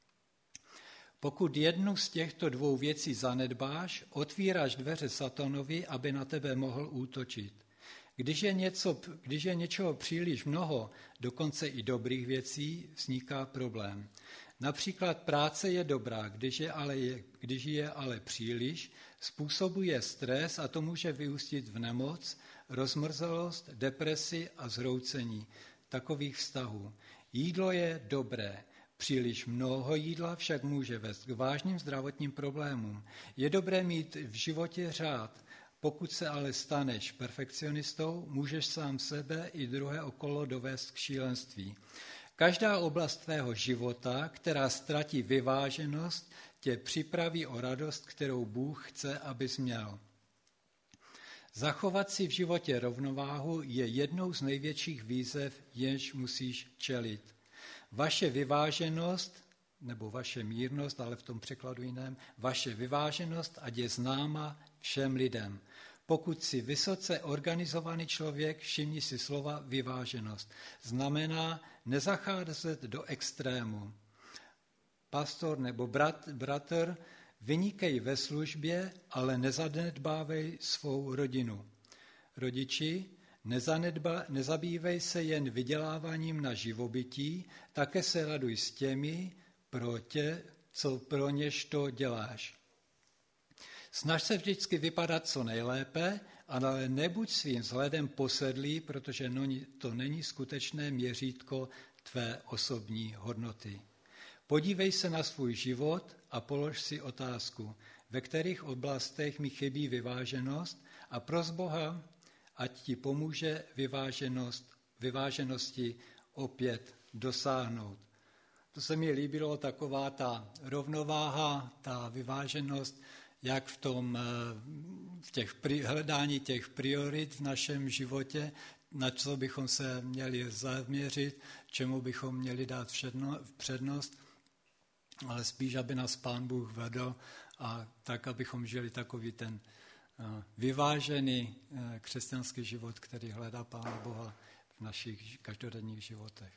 S7: Pokud jednu z těchto dvou věcí zanedbáš, otvíráš dveře satanovi, aby na tebe mohl útočit. Když je, něco, když je něčeho příliš mnoho, dokonce i dobrých věcí, vzniká problém. Například práce je dobrá, když je ale, je, když je ale příliš, způsobuje stres a to může vyústit v nemoc, rozmrzelost, depresi a zhroucení takových vztahů. Jídlo je dobré. Příliš mnoho jídla však může vést k vážným zdravotním problémům. Je dobré mít v životě řád. Pokud se ale staneš perfekcionistou, můžeš sám sebe i druhé okolo dovést k šílenství. Každá oblast tvého života, která ztratí vyváženost, tě připraví o radost, kterou Bůh chce, abys měl. Zachovat si v životě rovnováhu je jednou z největších výzev, jenž musíš čelit. Vaše vyváženost, nebo vaše mírnost, ale v tom překladu jiném, vaše vyváženost, ať je známa všem lidem. Pokud jsi vysoce organizovaný člověk, všimni si slova vyváženost. Znamená nezacházet do extrému. Pastor nebo brat, bratr, vynikej ve službě, ale nezanedbávej svou rodinu. Rodiči, nezanedba, nezabývej se jen vyděláváním na živobytí, také se raduj s těmi, pro tě, co pro něž to děláš. Snaž se vždycky vypadat co nejlépe, ale nebuď svým vzhledem posedlý, protože to není skutečné měřítko tvé osobní hodnoty. Podívej se na svůj život a polož si otázku, ve kterých oblastech mi chybí vyváženost, a pros Boha, ať ti pomůže vyváženost, vyváženosti opět dosáhnout. To se mi líbilo, taková ta rovnováha, ta vyváženost, jak v tom v těch hledání těch priorit v našem životě, na co bychom se měli zaměřit, čemu bychom měli dát přednost, ale spíš, aby nás Pán Bůh vedl a tak, abychom žili takový ten vyvážený křesťanský život, který hledá Pána Boha v našich každodenních životech.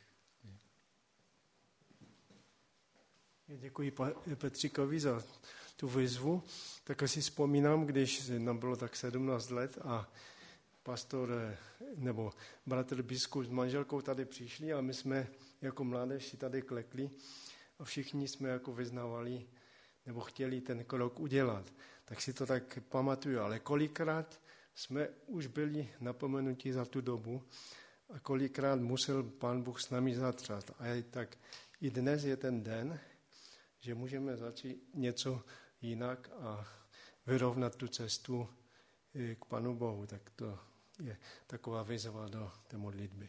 S1: Děkuji Petříkovi za tu výzvu. Tak si vzpomínám, když nám bylo tak sedmnáct let a pastor nebo bratr biskup s manželkou tady přišli a my jsme jako mládež si tady klekli a všichni jsme jako vyznávali nebo chtěli ten krok udělat. Tak si to tak pamatuju, ale kolikrát jsme už byli napomenutí za tu dobu a kolikrát musel Pán Bůh s námi zatřát. A tak i dnes je ten den, že můžeme začít něco jinak a vyrovnat tu cestu k Panu Bohu. Tak to je taková výzva do té modlitby.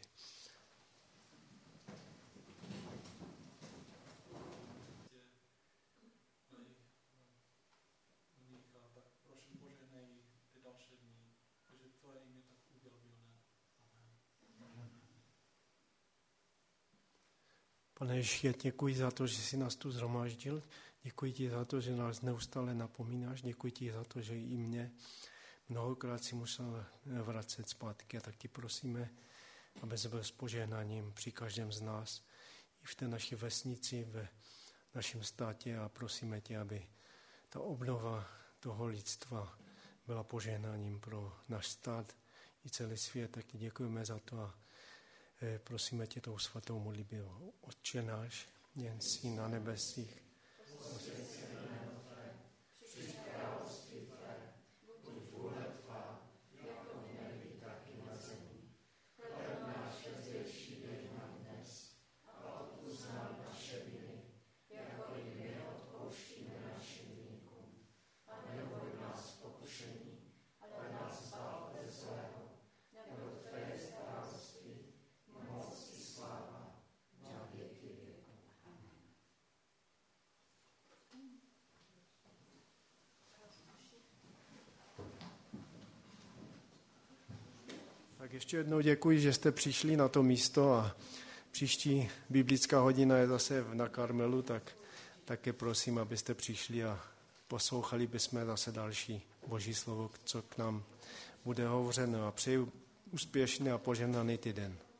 S1: Pane Ježíši, děkuji za to, že jsi nás tu zhromáždil. Děkuji ti za to, že nás neustále napomínáš. Děkuji ti za to, že i mě mnohokrát si musel vracet zpátky. A tak ti prosíme, aby se byl s požehnáním při každém z nás, i v té naší vesnici, v našem státě. A prosíme tě, aby ta obnova toho lidstva byla požehnáním pro náš stát i celý svět. Tak ti děkujeme za to a prosíme tě tou svatou modlitbou. Otče náš, jen jsi na nebesích. Tak ještě jednou děkuji, že jste přišli na to místo a příští biblická hodina je zase na Karmelu, tak také prosím, abyste přišli a poslouchali bychom zase další Boží slovo, co k nám bude hovořeno a přeju úspěšný a požehnaný týden.